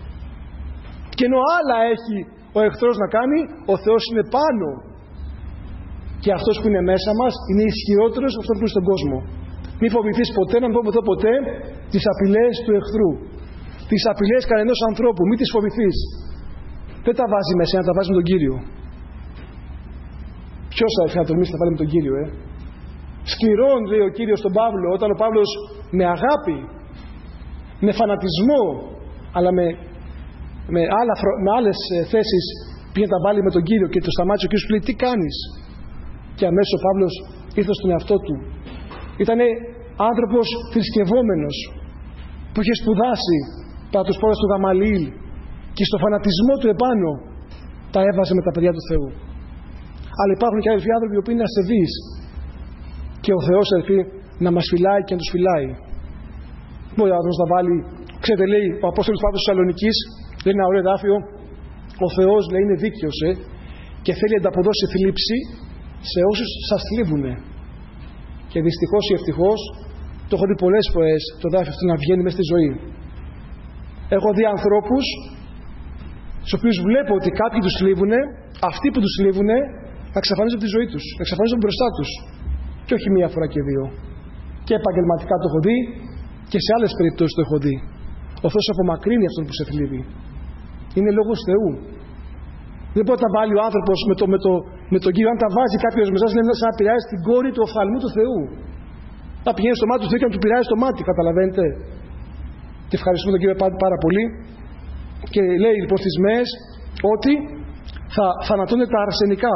Και ενώ άλλα έχει ο εχθρός να κάνει, ο Θεός είναι πάνω. Και αυτός που είναι μέσα μας είναι ισχυρότερος από αυτόν που είναι στον κόσμο. Μη φοβηθείς ποτέ, να μην φοβηθώ ποτέ, τις απειλές του εχθρού. Τις απειλές κανενός ανθρώπου. Μην τις φοβηθείς. Δεν τα βάζει με εσένα, τα βάζει με τον Κύριο. Ποιος θα έρθει να τολμήσει να βάλει με τον Κύριο, ε? Σκληρών, λέει ο Κύριος στον Παύλο, όταν ο Παύλος με αγάπη, με φανατισμό, αλλά με, με, άλλα, με άλλες θέσεις πήγε να τα βάλει με τον Κύριο και το σταμάτησε ο Κύριος του λέει, τι κάνεις? Και αμέσως ο Παύλος ήρθε στον εαυτό του. Ήτανε άνθρωπος θρησκευόμενος που είχε σπουδάσει παρά τους πόρους του Γαμαλιήλ και στο φανατισμό του επάνω τα έβαζε με τα παιδιά του Θεού. Αλλά υπάρχουν και άλλοι άνθρωποι που είναι ασεβείς και ο Θεός, αδελφοί, να μας φυλάει και να τους φυλάει. Μπορεί ο άνθρωπος να βάλει, ξέρετε, λέει ο Απόστολος Παύλος της Θεσσαλονικής, λέει ένα ωραίο εδάφιο, ο Θεός, λέει, είναι δίκαιος ε, και θέλει να ανταποδώσει θλίψη σε όσους σας θλίβουνε. Και δυστυχώς ή ευτυχώς το έχω δει πολλές φορές το εδάφιο αυτό να βγαίνει μέσα στη ζωή. Έχω δει ανθρώπους στους οποίους βλέπω ότι κάποιοι τους θλίβουνε, αυτοί που τους θλίβουνε να εξαφανίζουν από τη ζωή τους, να εξαφανίζουν μπροστά τους. Και όχι μία φορά και δύο. Και επαγγελματικά το έχω δει και σε άλλες περιπτώσεις το έχω δει. Ο Θεός απομακρύνει αυτόν που σε θλίβει. Είναι λόγος Θεού. Δεν μπορεί να τα βάλει ο άνθρωπος με, το, με, το, με τον Κύριο. Αν τα βάζει κάποιος με εσάς, είναι σαν να πειράζει την κόρη του οφθαλμού του Θεού. Να πηγαίνει στο μάτι του Θεού και να του πειράζει το μάτι, καταλαβαίνετε. Και ευχαριστούμε τον Κύριο πάρα πολύ. Και λέει λοιπόν στις ΜΕΕΣ ότι θα θανατώνται τα αρσενικά.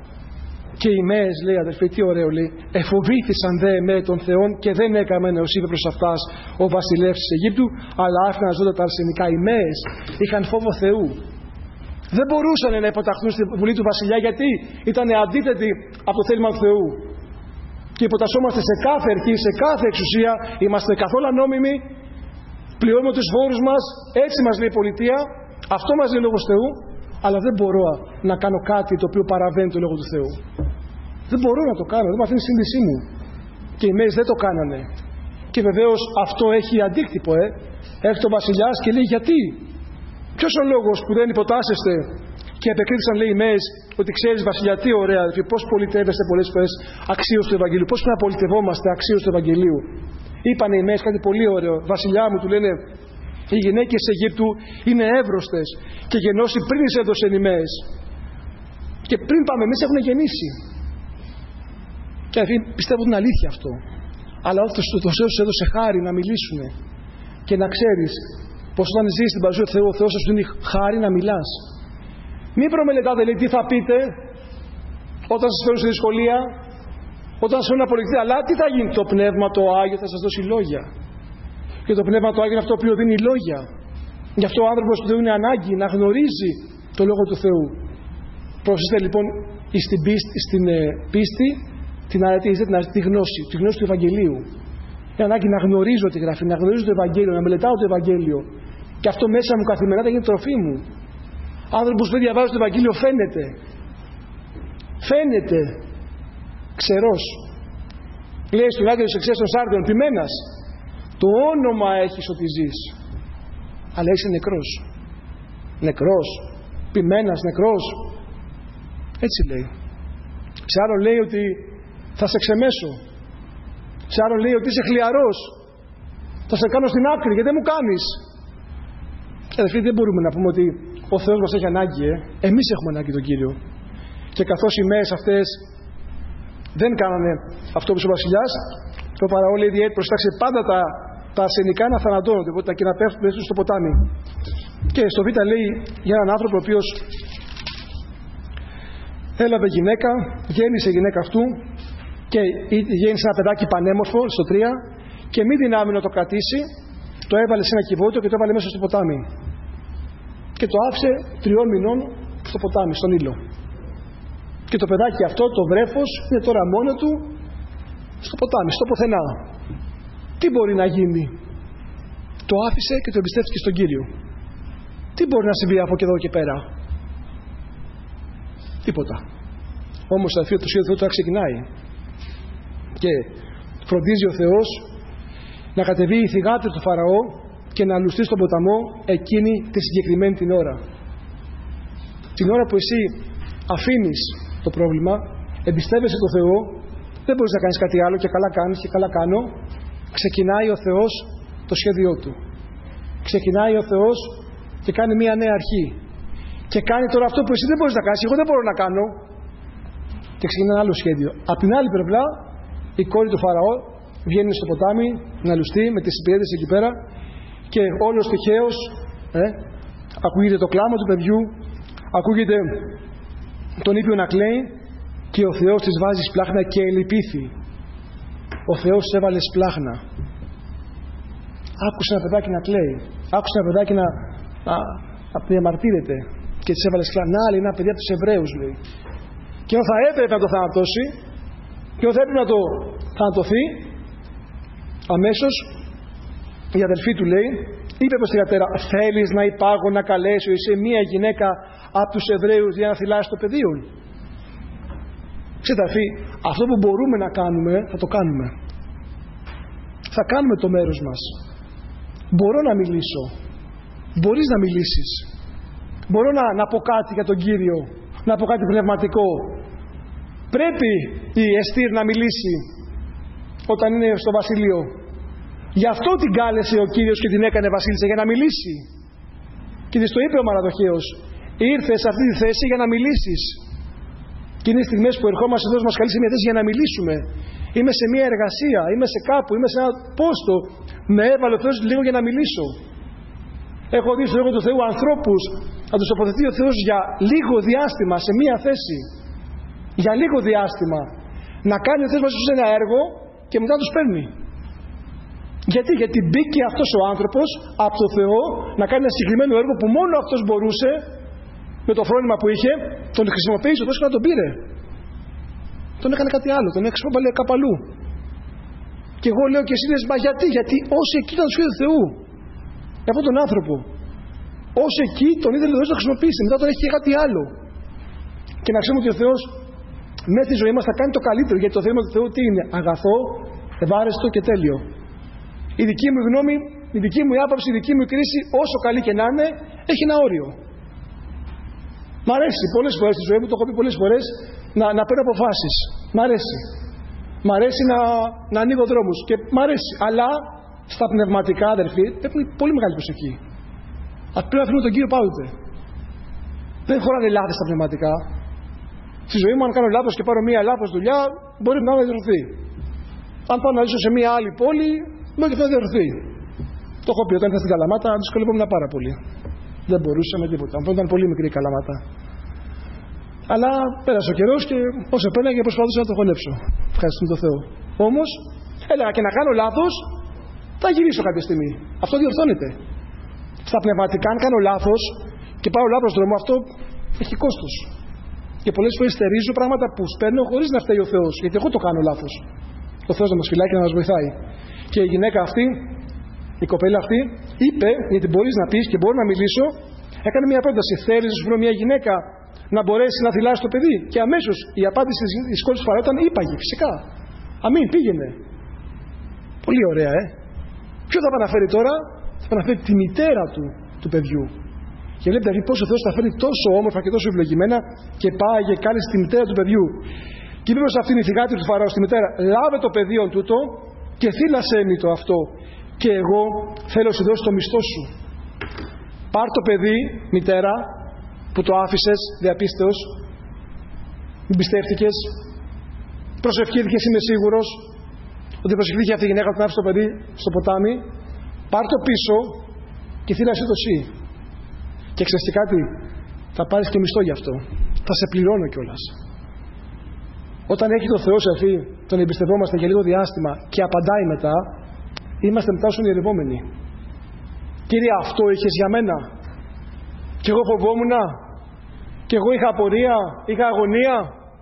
Και οι ΜΕΕΣ, λέει, αδελφοί, τι ωραίο λέει, εφοβήθησαν δε με των Θεών και δεν έκαμεν ως είπε προς αυτάς ο βασιλεύς της Αιγύπτου, αλλά άφηναν να ζώντα τα αρσενικά. Οι ΜΕΕΣ είχαν φόβο Θεού. Δεν μπορούσαν να υποταχθούν στη βουλή του βασιλιά, γιατί ήταν αντίθετοι από το θέλημα του Θεού. Και υποτασσόμαστε σε κάθε αρχή, σε κάθε εξουσία, είμαστε καθόλου ανώμιμοι, πληρώνουμε τους φόρους μας, έτσι μας λέει η πολιτεία, αυτό μας λέει ο Λόγος Θεού, αλλά δεν μπορώ να κάνω κάτι το οποίο παραβαίνει το Λόγο του Θεού. Δεν μπορώ να το κάνω, δεν με αφήνει η σύνδεσή μου. Και οι ΜΕΕΣ δεν το κάνανε. Και βεβαίως αυτό έχει αντίκτυπο, ε. Έρχεται ο βασιλιάς και λέει γιατί. Ποιος ο λόγος που δεν υποτάσσεστε και επεκρίθησαν, λέει οι ΜΕΕΣ, ότι ξέρεις βασιλιά, τι ωραία, δηλαδή, πώς πολιτεύεστε πολλές φορές αξίως του Ευαγγελίου, πώς πρέπει να πολιτευόμαστε αξίως του Ευαγγελίου. Είπανε οι ΜΕΕΣ κάτι πολύ ωραίο. Βασιλιά μου, του λένε, οι γυναίκες της Αιγύπτου είναι εύρωστες και γεννώσει πριν εισέδωσαν οι ΜΕΕΣ. Και πριν πάμε εμείς έχουν γεννήσει. Και πιστεύω την αλήθεια αυτό. Αλλά ο Θεός σου έδωσε χάρη να μιλήσουν. Και να ξέρεις πως όταν ζεις στην παρουσία του Θεού, ο Θεός θα σου δίνει χάρη να μιλάς. Μην προμελετάτε, λέει, τι θα πείτε όταν σας φέρουν στη δυσκολία, όταν σας φέρουν να απολυθείτε. Αλλά τι θα γίνει? Το Πνεύμα το Άγιο θα σας δώσει λόγια. Και το Πνεύμα το Άγιο είναι αυτό που δίνει λόγια. Γι' αυτό ο άνθρωπος του Θεού είναι ανάγκη να γνωρίζει το Λόγο του Θεού. Προσέξτε λοιπόν στην πίστη, στην ε, πίστη την αρετήσετε, την, τη γνώση, τη γνώση του Ευαγγελίου. Είναι ανάγκη να γνωρίζω τη Γραφή, να γνωρίζω το Ευαγγέλιο, να μελετάω το Ευαγγέλιο. Και αυτό μέσα μου καθημερινά θα γίνει τροφή μου. Άνθρωπος που διαβάζει το Ευαγγέλιο φαίνεται. Φαίνεται. Ξερός. Λέει στον Άγιο της Εξαίας των Σάρδιων, ποιμένας. Το όνομα έχεις ότι ζεις. Αλλά είσαι νεκρός. Νεκρός. Ποιμένας, νεκρός. Έτσι λέει. Σε άλλο λέει ότι θα σε ξεμέσω. Σε άλλο λέει ότι είσαι χλιαρός. Θα σε κάνω στην άκρη και δεν μου κάνεις. Αδελφοί, δεν μπορούμε να πούμε ότι ο Θεός μας έχει ανάγκη. Ε. Εμείς έχουμε ανάγκη τον Κύριο. Και καθώς οι μέρες αυτές δεν κάνανε αυτό που είπε ο βασιλιάς, το παραό λέει διέτη προστάξε πάντα τα, τα ασθενικά να θανατώνονται και να πέφτουν στο ποτάμι. Και στο Β λέει για έναν άνθρωπο ο οποίος έλαβε γυναίκα, γέννησε η γυναίκα αυτού και γέννησε ένα παιδάκι πανέμορφο στο τρία και μη δυνάμει να το κρατήσει, το έβαλε σε ένα κυβότιο και το έβαλε μέσα στο ποτάμι. Και το άφησε τριών μηνών στο ποτάμι, στον ήλιο. Και το παιδάκι αυτό, το βρέφος, είναι τώρα μόνο του στο ποτάμι, στο πουθενά. Τι μπορεί να γίνει? Το άφησε και το εμπιστεύτηκε στον Κύριο. Τι μπορεί να συμβεί από εδώ και πέρα? Τίποτα. Όμως το Σχέδιο του Θεού τώρα ξεκινάει. Και φροντίζει ο Θεός να κατεβεί η θυγάτρια του Φαραώ και να λουστεί στον ποταμό εκείνη τη συγκεκριμένη την ώρα. Την ώρα που εσύ αφήνεις το πρόβλημα, εμπιστεύεσαι τον Θεό, δεν μπορείς να κάνεις κάτι άλλο και καλά κάνεις και καλά κάνω, ξεκινάει ο Θεός το σχέδιό Του. Ξεκινάει ο Θεός και κάνει μια νέα αρχή. Και κάνει τώρα αυτό που εσύ δεν μπορείς να κάνεις, εγώ δεν μπορώ να κάνω. Και ξεκινάει ένα άλλο σχέδιο. Απ' την άλλη πλευρά, η κόρη του Φαραώ βγαίνει στο ποτάμι να λουστεί με τις υπηρέτες εκεί πέρα και όλος τυχαίος ε, ακούγεται το κλάμα του παιδιού, ακούγεται τον ήπιο να κλαίει και ο Θεός της βάζει σπλάχνα και ελυπήθη. Ο Θεός της έβαλε σπλάχνα. Άκουσε ένα παιδάκι να κλαίει, άκουσε ένα παιδάκι να, να, να διαμαρτύρεται και της έβαλε σπλάχνα. Να, λέει, ένα παιδί από τους Εβραίους, λέει. Και όταν θα έπρεπε να το θανατώσει και όταν θα έπρεπε να το θανατωθεί, αμέσως η αδελφή του λέει, είπε προς τη γατέρα, θέλεις να υπάγω να καλέσω σε μία γυναίκα από τους Εβραίους για να θυλάσει το πεδίο? Ξέρετε αδελφοί, αυτό που μπορούμε να κάνουμε θα το κάνουμε. Θα κάνουμε το μέρος μας. Μπορώ να μιλήσω. Μπορείς να μιλήσεις. Μπορώ να, να πω κάτι για τον Κύριο, να πω κάτι πνευματικό. Πρέπει η Εστήρ να μιλήσει όταν είναι στο βασίλειο. Γι' αυτό την κάλεσε ο Κύριος και την έκανε βασίλισσα, για να μιλήσει. Και της το είπε ο Μαραδοχαίος, ήρθε σε αυτή τη θέση για να μιλήσεις. Και είναι οι στιγμές που ερχόμαστε εδώ, μας καλεί σε μια θέση για να μιλήσουμε. Είμαι σε μια εργασία, είμαι σε κάπου, είμαι σε ένα πόστο. Με έβαλε ο Θεός λίγο για να μιλήσω. Έχω δει στο Λόγο του Θεού ανθρώπους να τους τοποθετεί ο Θεός για λίγο διάστημα σε μια θέση. Για λίγο διάστημα. Να κάνει ο Θεός μαζί τους ένα έργο και μετά τους παίρνει. Γιατί, γιατί μπήκε αυτός ο άνθρωπος από το Θεό να κάνει ένα συγκεκριμένο έργο που μόνο αυτός μπορούσε, με το φρόνημα που είχε, τον χρησιμοποίησε ο Θεός και να τον πήρε. Τον έκανε κάτι άλλο, τον έξω πάλι κάπου αλλού. Και εγώ λέω και εσύ λες, μα γιατί, γιατί όσοι εκεί ήταν το σχέδιο του Θεού. Για αυτόν τον άνθρωπο. Όσοι εκεί τον ήθελε ο Θεός να χρησιμοποιήσει, μετά τον έχει και κάτι άλλο. Και να ξέρουμε ότι ο Θεός με τη ζωή μας θα κάνει το καλύτερο, γιατί το θέμα του Θεού τι είναι? Αγαθό, ευάρεστο και τέλειο. Η δική μου γνώμη, η δική μου άποψη, η δική μου κρίση, όσο καλή και να είναι, έχει ένα όριο. Μ' αρέσει πολλές φορές στη ζωή μου, το έχω πει πολλές φορές, να, να παίρνω αποφάσεις. Μ' αρέσει. Μ' αρέσει να, να ανοίγω δρόμους. Και μ' αρέσει. Αλλά στα πνευματικά, αδερφοί, έχουν πολύ μεγάλη προσοχή. Α, πρέπει να αφήνω τον Κύριο πάντοτε. Δεν χωράνε λάθη στα πνευματικά. Στη ζωή μου, αν κάνω λάθος και πάρω μία λάθος δουλειά, μπορεί να με διορθωθεί. Αν πάω να ζήσω σε μια άλλη πόλη, μπορεί και αυτό να διορθωθεί. Το έχω πει όταν ήρθα στην Καλαμάτα, δυσκολευόμουν πάρα πολύ. Δεν μπορούσα με τίποτα. Αυτό ήταν πολύ μικρή η Καλαμάτα. Αλλά πέρασε ο καιρός και όσο πέρναγε προσπαθούσα να το χωνέψω. Ευχαριστούμε τον Θεό. Όμως, έλεγα και να κάνω λάθος, θα γυρίσω κάποια στιγμή. Αυτό διορθώνεται. Στα πνευματικά, αν κάνω λάθος και πάω λάθος δρόμο, αυτό έχει κόστος. Και πολλές φορές στερίζω πράγματα που σπέρνω χωρίς να φταίει ο Θεός. Γιατί εγώ το κάνω λάθος. Ο Θεός να μας φυλάει και να μας βοηθάει. Και η γυναίκα αυτή, η κοπέλα αυτή, είπε, γιατί μπορείς να πεις και μπορώ να μιλήσω, έκανε μια πρόταση. Θέλεις να σου βρω μια γυναίκα να μπορέσει να θυλάσει το παιδί? Και αμέσως η απάντηση της κόρης του Φαραώ ήταν είπαγε, φυσικά. Αμήν, πήγαινε. Πολύ ωραία, ε. Ποιο θα επαναφέρει τώρα? Θα επαναφέρει τη μητέρα του, του παιδιού. Και βλέπετε δηλαδή πόσο ο Θεός τα φέρνει τόσο όμορφα και τόσο ευλογημένα και πάει και κάλεσε τη μητέρα του παιδιού. Και είπε προς αυτήν η θυγάτη του Φαραώ στη μητέρα: λάβε το παιδίον τούτο και θύλασέ μη το αυτό. Και εγώ θέλω να σου δώσω το μισθό σου. Πάρ το παιδί, μητέρα, που το άφησες διαπίστεως, μην πιστεύτηκες, προσευχήθηκες, είμαι σίγουρος ότι προσευχήθηκε αυτή η γυναίκα που την άφησε το παιδί στο ποτάμι. Πάρ το πίσω και θύλασέ το εσύ. Και ξέρεις τι κάτι, θα πάρεις και μισθό γι' αυτό. Θα σε πληρώνω κιόλας. Όταν έχει το Θεό σε αυτή, τον εμπιστευόμαστε για λίγο διάστημα και απαντάει μετά, είμαστε μετά όσο ονειρευόμενοι. Κύριε, αυτό είχες για μένα. Και εγώ φοβόμουν. Και εγώ είχα απορία, είχα αγωνία.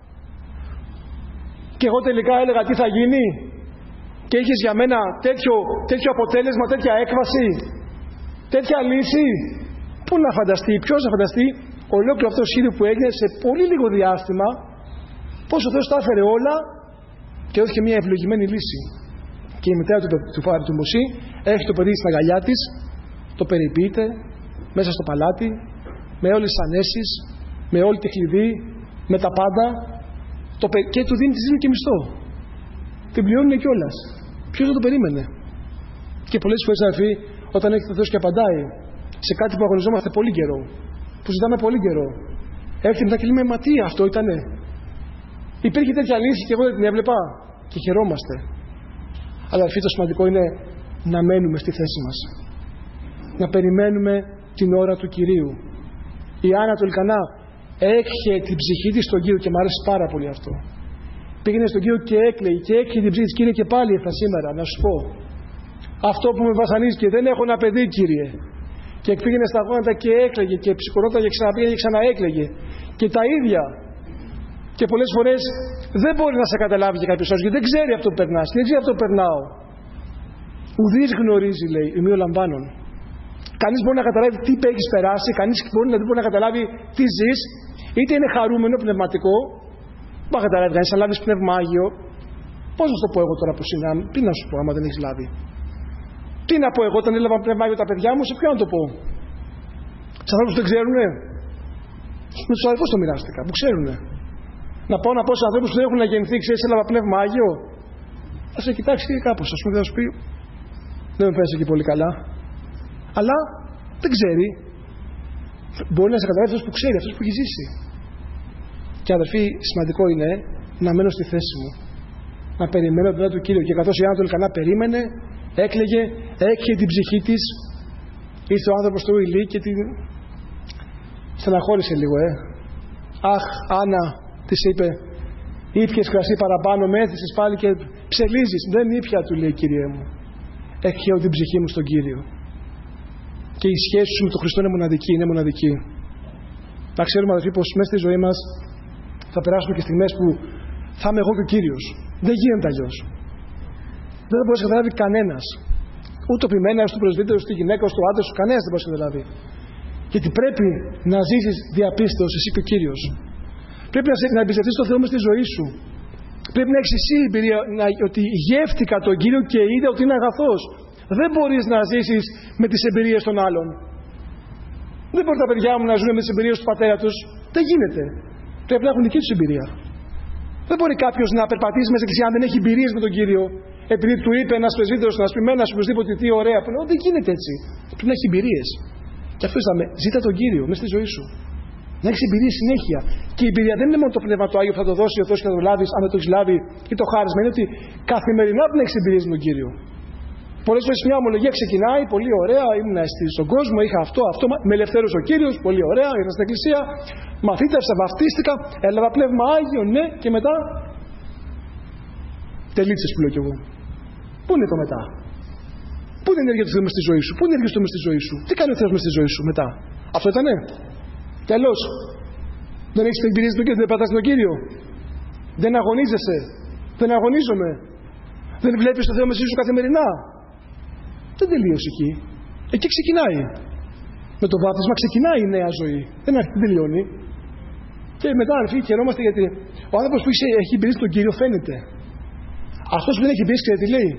Και εγώ τελικά έλεγα τι θα γίνει. Και είχες για μένα τέτοιο, τέτοιο αποτέλεσμα, τέτοια έκβαση, τέτοια λύση. Πού να φανταστεί, ποιος να φανταστεί ολόκληρο αυτό το σχέδιο που έγινε σε πολύ λίγο διάστημα, πώς ο Θεός τα έφερε όλα και έδωσε μια ευλογημένη λύση. Και η μητέρα του, του, του, του Μωσή έχει το παιδί στην αγκαλιά της, το περιποιείται μέσα στο παλάτι, με όλες τις ανέσεις, με όλη τη χλειδί, με τα πάντα, το, και του δίνει, της δίνει και μισθό. Την πληρώνουν κιόλας. Ποιος δεν το περίμενε? Και πολλές φορές, αδερφοί, όταν έχει το Θεός και απαντάει σε κάτι που αγωνιζόμαστε πολύ καιρό, που ζητάμε πολύ καιρό, έρχεται μετά και λέμε, μα τι αυτό ήτανε? Υπήρχε τέτοια λύση και εγώ δεν την έβλεπα. Και χαιρόμαστε. Αλλά αδερφοί, το σημαντικό είναι να μένουμε στη θέση μας. Να περιμένουμε την ώρα του Κυρίου. Η Άννα του Ελκανά έκχε την ψυχή της στον Κύριο και μου αρέσει πάρα πολύ αυτό. Πήγαινε στον Κύριο και έκλαιγε και έκχε την ψυχή της. Κύριε, και πάλι ήρθα σήμερα να σου πω αυτό που με βασανίζει και δεν έχω ένα παιδί, Κύριε. Και πήγαινε στα γόνατα και έκλαιγε και ψυχορόταν και ξαναπήγαινε και ξαναέκλαιγε. Και τα ίδια. Και πολλές φορές δεν μπορεί να σε καταλάβει και κάποιος άλλος, γιατί δεν ξέρει αυτό που περνάς και δεν ξέρει αυτό που περνάω. Ουδής γνωρίζει, λέει, ημί ο λαμβάνων. Κανείς μπορεί να καταλάβει τι έχεις περάσει, κανείς μπορεί, δεν μπορεί να καταλάβει τι ζεις, είτε είναι χαρούμενο, πνευματικό. Μπορεί να καταλάβει κανείς, αν λάβεις πνεύμα Άγιο. Πώς να σου το πω εγώ τώρα που είναι, τι να σου πω, άμα δεν έχεις λάβει. Τι να πω εγώ όταν έλαβα πνεύμα Άγιο τα παιδιά μου, σε ποιον να το πω? Στους ανθρώπους που δεν ξέρουνε. Με τους αδελφούς το μοιράστηκα, που ξέρουνε. Να πάω να πω στους ανθρώπους που δεν έχουν γεννηθεί, ξέρεις, έλαβα πνεύμα Άγιο. Θα σε κοιτάξει και κάπως, ας πούμε, θα σου πει, δεν με πέρασε και πολύ καλά. Αλλά δεν ξέρει. Μπορεί να σε καταλάβει αυτός που ξέρει, αυτός που έχει ζήσει. Και αδερφοί, σημαντικό είναι να μένω στη θέση μου. Να περιμένω την ώρα του Κύριου. Και καθώς η Άννα του Ελκανά περίμενε, έκλαιγε, έκχε την ψυχή της, ήρθε ο άνθρωπος του Ηλί και την στεναχώρησε λίγο, ε. Αχ, Άννα, της είπε, ήπιες κρασί παραπάνω, με έθισες πάλι και ψελίζεις. Δεν ήπια, του λέει, Κύριε μου. Έκχεω την ψυχή μου στον Κύριο. Και η σχέση σου με τον Χριστό είναι μοναδική, είναι μοναδική. Να ξέρουμε, αδελφοί, πως μέσα στη ζωή μας θα περάσουμε και στιγμές που θα είμαι εγώ και ο Κύριος. Δεν γίνεται αλλιώς. Δεν θα μπορείς να καταλάβει κανένας. Ούτε ο ποιμένα, ούτε ο πρεσβύτερος, ούτε η γυναίκα, ούτε ο άντρας σου, κανένας δεν μπορεί να καταλάβει. Γιατί πρέπει να ζήσεις διαπίστεως εσύ και ο Κύριος. Πρέπει να εμπιστευτείς τον Θεό μες στη ζωή σου. Πρέπει να έχεις εσύ εμπειρία να, ότι γεύτηκα τον Κύριο και είδα ότι είναι αγαθός. Δεν μπορείς να ζήσεις με τις εμπειρίες των άλλων. Δεν μπορεί τα παιδιά μου να ζουν με τις εμπειρίες του πατέρα τους. Δεν γίνεται. Πρέπει να έχουν δική τους εμπειρία. Δεν μπορεί κάποιος να περπατήσει μέσα εκκλησία αν δεν έχει εμπειρίες με τον Κύριο. Επειδή του είπε ένας πρεσβύτερος, ένας ποιμένας, οπωσδήποτε τι ωραία που λέω. Δεν γίνεται έτσι. Πρέπει να έχει εμπειρίες. Και αυτό είδαμε. Ζήτα τον Κύριο μέσα στη ζωή σου. Να έχεις εμπειρία συνέχεια. Και η εμπειρία δεν είναι μόνο το Πνεύμα του Άγιο που θα το δώσει ο Θεός και θα το λάβεις, αν δεν το έχεις λάβει, ή το χάρισμα. Είναι ότι καθημερινά την έχεις εμπειρία με τον Κύριο. Πολλές φορές μια ομολογία ξεκινάει, πολύ ωραία, ήμουν στον κόσμο, είχα αυτό, αυτό, με ελευθέρωσε ο Κύριος, πολύ ωραία, ήρθα στην εκκλησία, μαθήτευσα, βαφτίστηκα, έλαβα πνεύμα Άγιο, ναι, και μετά. Τελίτσες που λέω κι εγώ. Πού είναι το μετά? Πού είναι η ενέργεια του Θεού μες στη ζωή σου? Πού είναι η ενέργεια του Θεού μες στη ζωή σου? Τι κάνει ο Θεός μες στη ζωή σου μετά? Αυτό ήτανε? Τέλος. Δεν έχεις την εμπειρία του Κύριου, δεν πατάς τον Κύριο. Δεν αγωνίζεσαι. Δεν αγωνίζομαι. Δεν βλέπεις το Θεό μες στη ζωή σου καθημερινά. Δεν τελείωσε εκεί. Εκεί ξεκινάει. Με το βάπτισμα ξεκινάει η νέα ζωή. Δεν τελειώνει. Και μετά, αρφή, χαιρόμαστε γιατί ο άνθρωπος που έχει εμπειρίσει τον Κύριο φαίνεται. Αυτός που δεν έχει εμπειρίσει, ξέρετε τι λέει?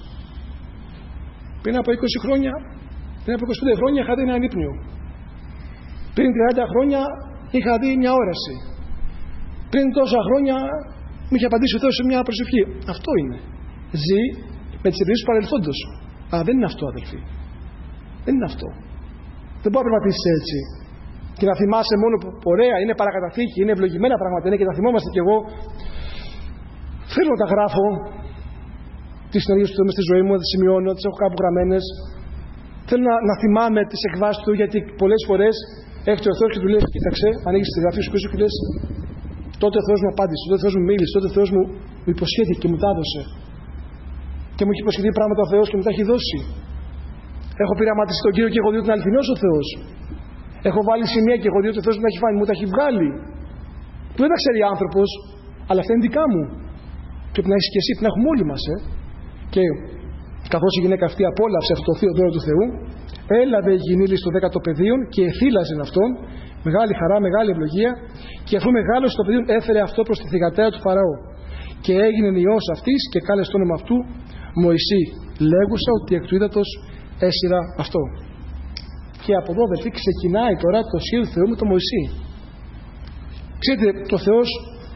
Πριν από είκοσι χρόνια, πριν από είκοσι πέντε χρόνια είχα δει έναν ύπνιο. Πριν τριάντα χρόνια είχα δει μια όραση. Πριν τόσα χρόνια μου είχε απαντήσει ο Θεός σε μια προσευχή. Αυτό είναι. Ζει με τις εμπειρίες του παρελθόντος. Αλλά δεν είναι αυτό, αδελφοί. Δεν είναι αυτό. Δεν μπορεί να περπατήσεις έτσι. Και να θυμάσαι μόνο που ωραία, είναι παρακαταθήκη, είναι ευλογημένα πράγματα, είναι και τα θυμόμαστε κι εγώ. Θέλω να τα γράφω. Τις συνεργίες του Θεού μες στη ζωή μου, να τις σημειώνω, τις έχω κάπου γραμμένες. Θέλω να, να θυμάμαι τις εκβάσεις του, γιατί πολλές φορές έρχεται ο Θεός και του λέει: κοίταξε, ανοίγεις τη γραφή σου πίσω και λες: τότε ο Θεός μου απάντησε, τότε ο Θεός μου μίλησε, τότε ο Θεός μου, μου υποσχέθηκε και μου τα έδωσε. Και μου έχει υποσχεθεί πράγματα ο Θεός και μου τα έχει δώσει. Έχω πειραματίσει τον Κύριο και έχω δει ότι είναι αληθινός ο Θεός. Έχω βάλει σημεία και έχω δει ότι ο Θεός μου τα έχει, βάλει, μου τα έχει βγάλει. Που δεν τα ξέρει άνθρωπος, αλλά αυτά είναι δικά μου. Πρέπει να έχεις και εσύ, να έχουμε όλοι μας, ε. Και καθώς η γυναίκα αυτή απόλαυσε αυτό το θείο δώρο του Θεού, έλαβε η γυνήλη στο δέκατο πεδίο και εφύλαζε αυτόν, μεγάλη χαρά, μεγάλη ευλογία, και αφού μεγάλωσε το πεδίο, έφερε αυτό προς τη θυγατέρα του Φαραώ. Και έγινε ιός αυτής και κάλεσε το όνομα αυτού Μωυσή, λέγουσα ότι εκ του ύδατος έσυρα αυτό. Και από εδώ, αδελφοί, ξεκινάει τώρα το σχέδιο του Θεού με το Μωυσή. Ξέρετε, το Θεός,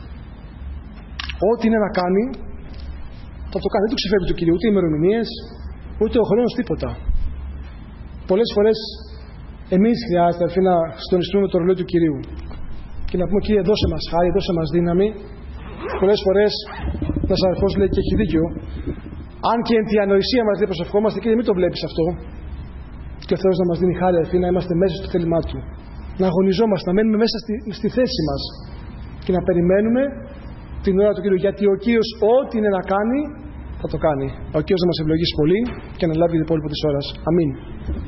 ό,τι είναι να κάνει, θα το κάνει. Δεν του ξεφεύγει του Κυρίου, ούτε οι ημερομηνίες, ούτε ο χρόνος, τίποτα. Πολλές φορές εμείς χρειάζεται, αδελφοί, να συντονιστούμε με το ρολόι του Κυρίου και να πούμε: Κύριε, δώσε μας χάρη, δώσε μας δύναμη. Πολλές φορές ένας αδελφός λέει και έχει δίκιο. Αν και εν τη ανοησία μας λέει προσευχόμαστε, Κύριε, μην το βλέπεις αυτό. Και ο Θεός να μας δίνει χάρη, αδελφοί, να είμαστε μέσα στο θέλημά Του. Να αγωνιζόμαστε, να μένουμε μέσα στη, στη θέση μας και να περιμένουμε την ώρα του Κύριου. Γιατί ο Κύριος, ό,τι είναι να κάνει, θα το κάνει. Ο Κύριος να μας ευλογήσει πολύ και να λάβει το υπόλοιπο της ώρας. Αμήν.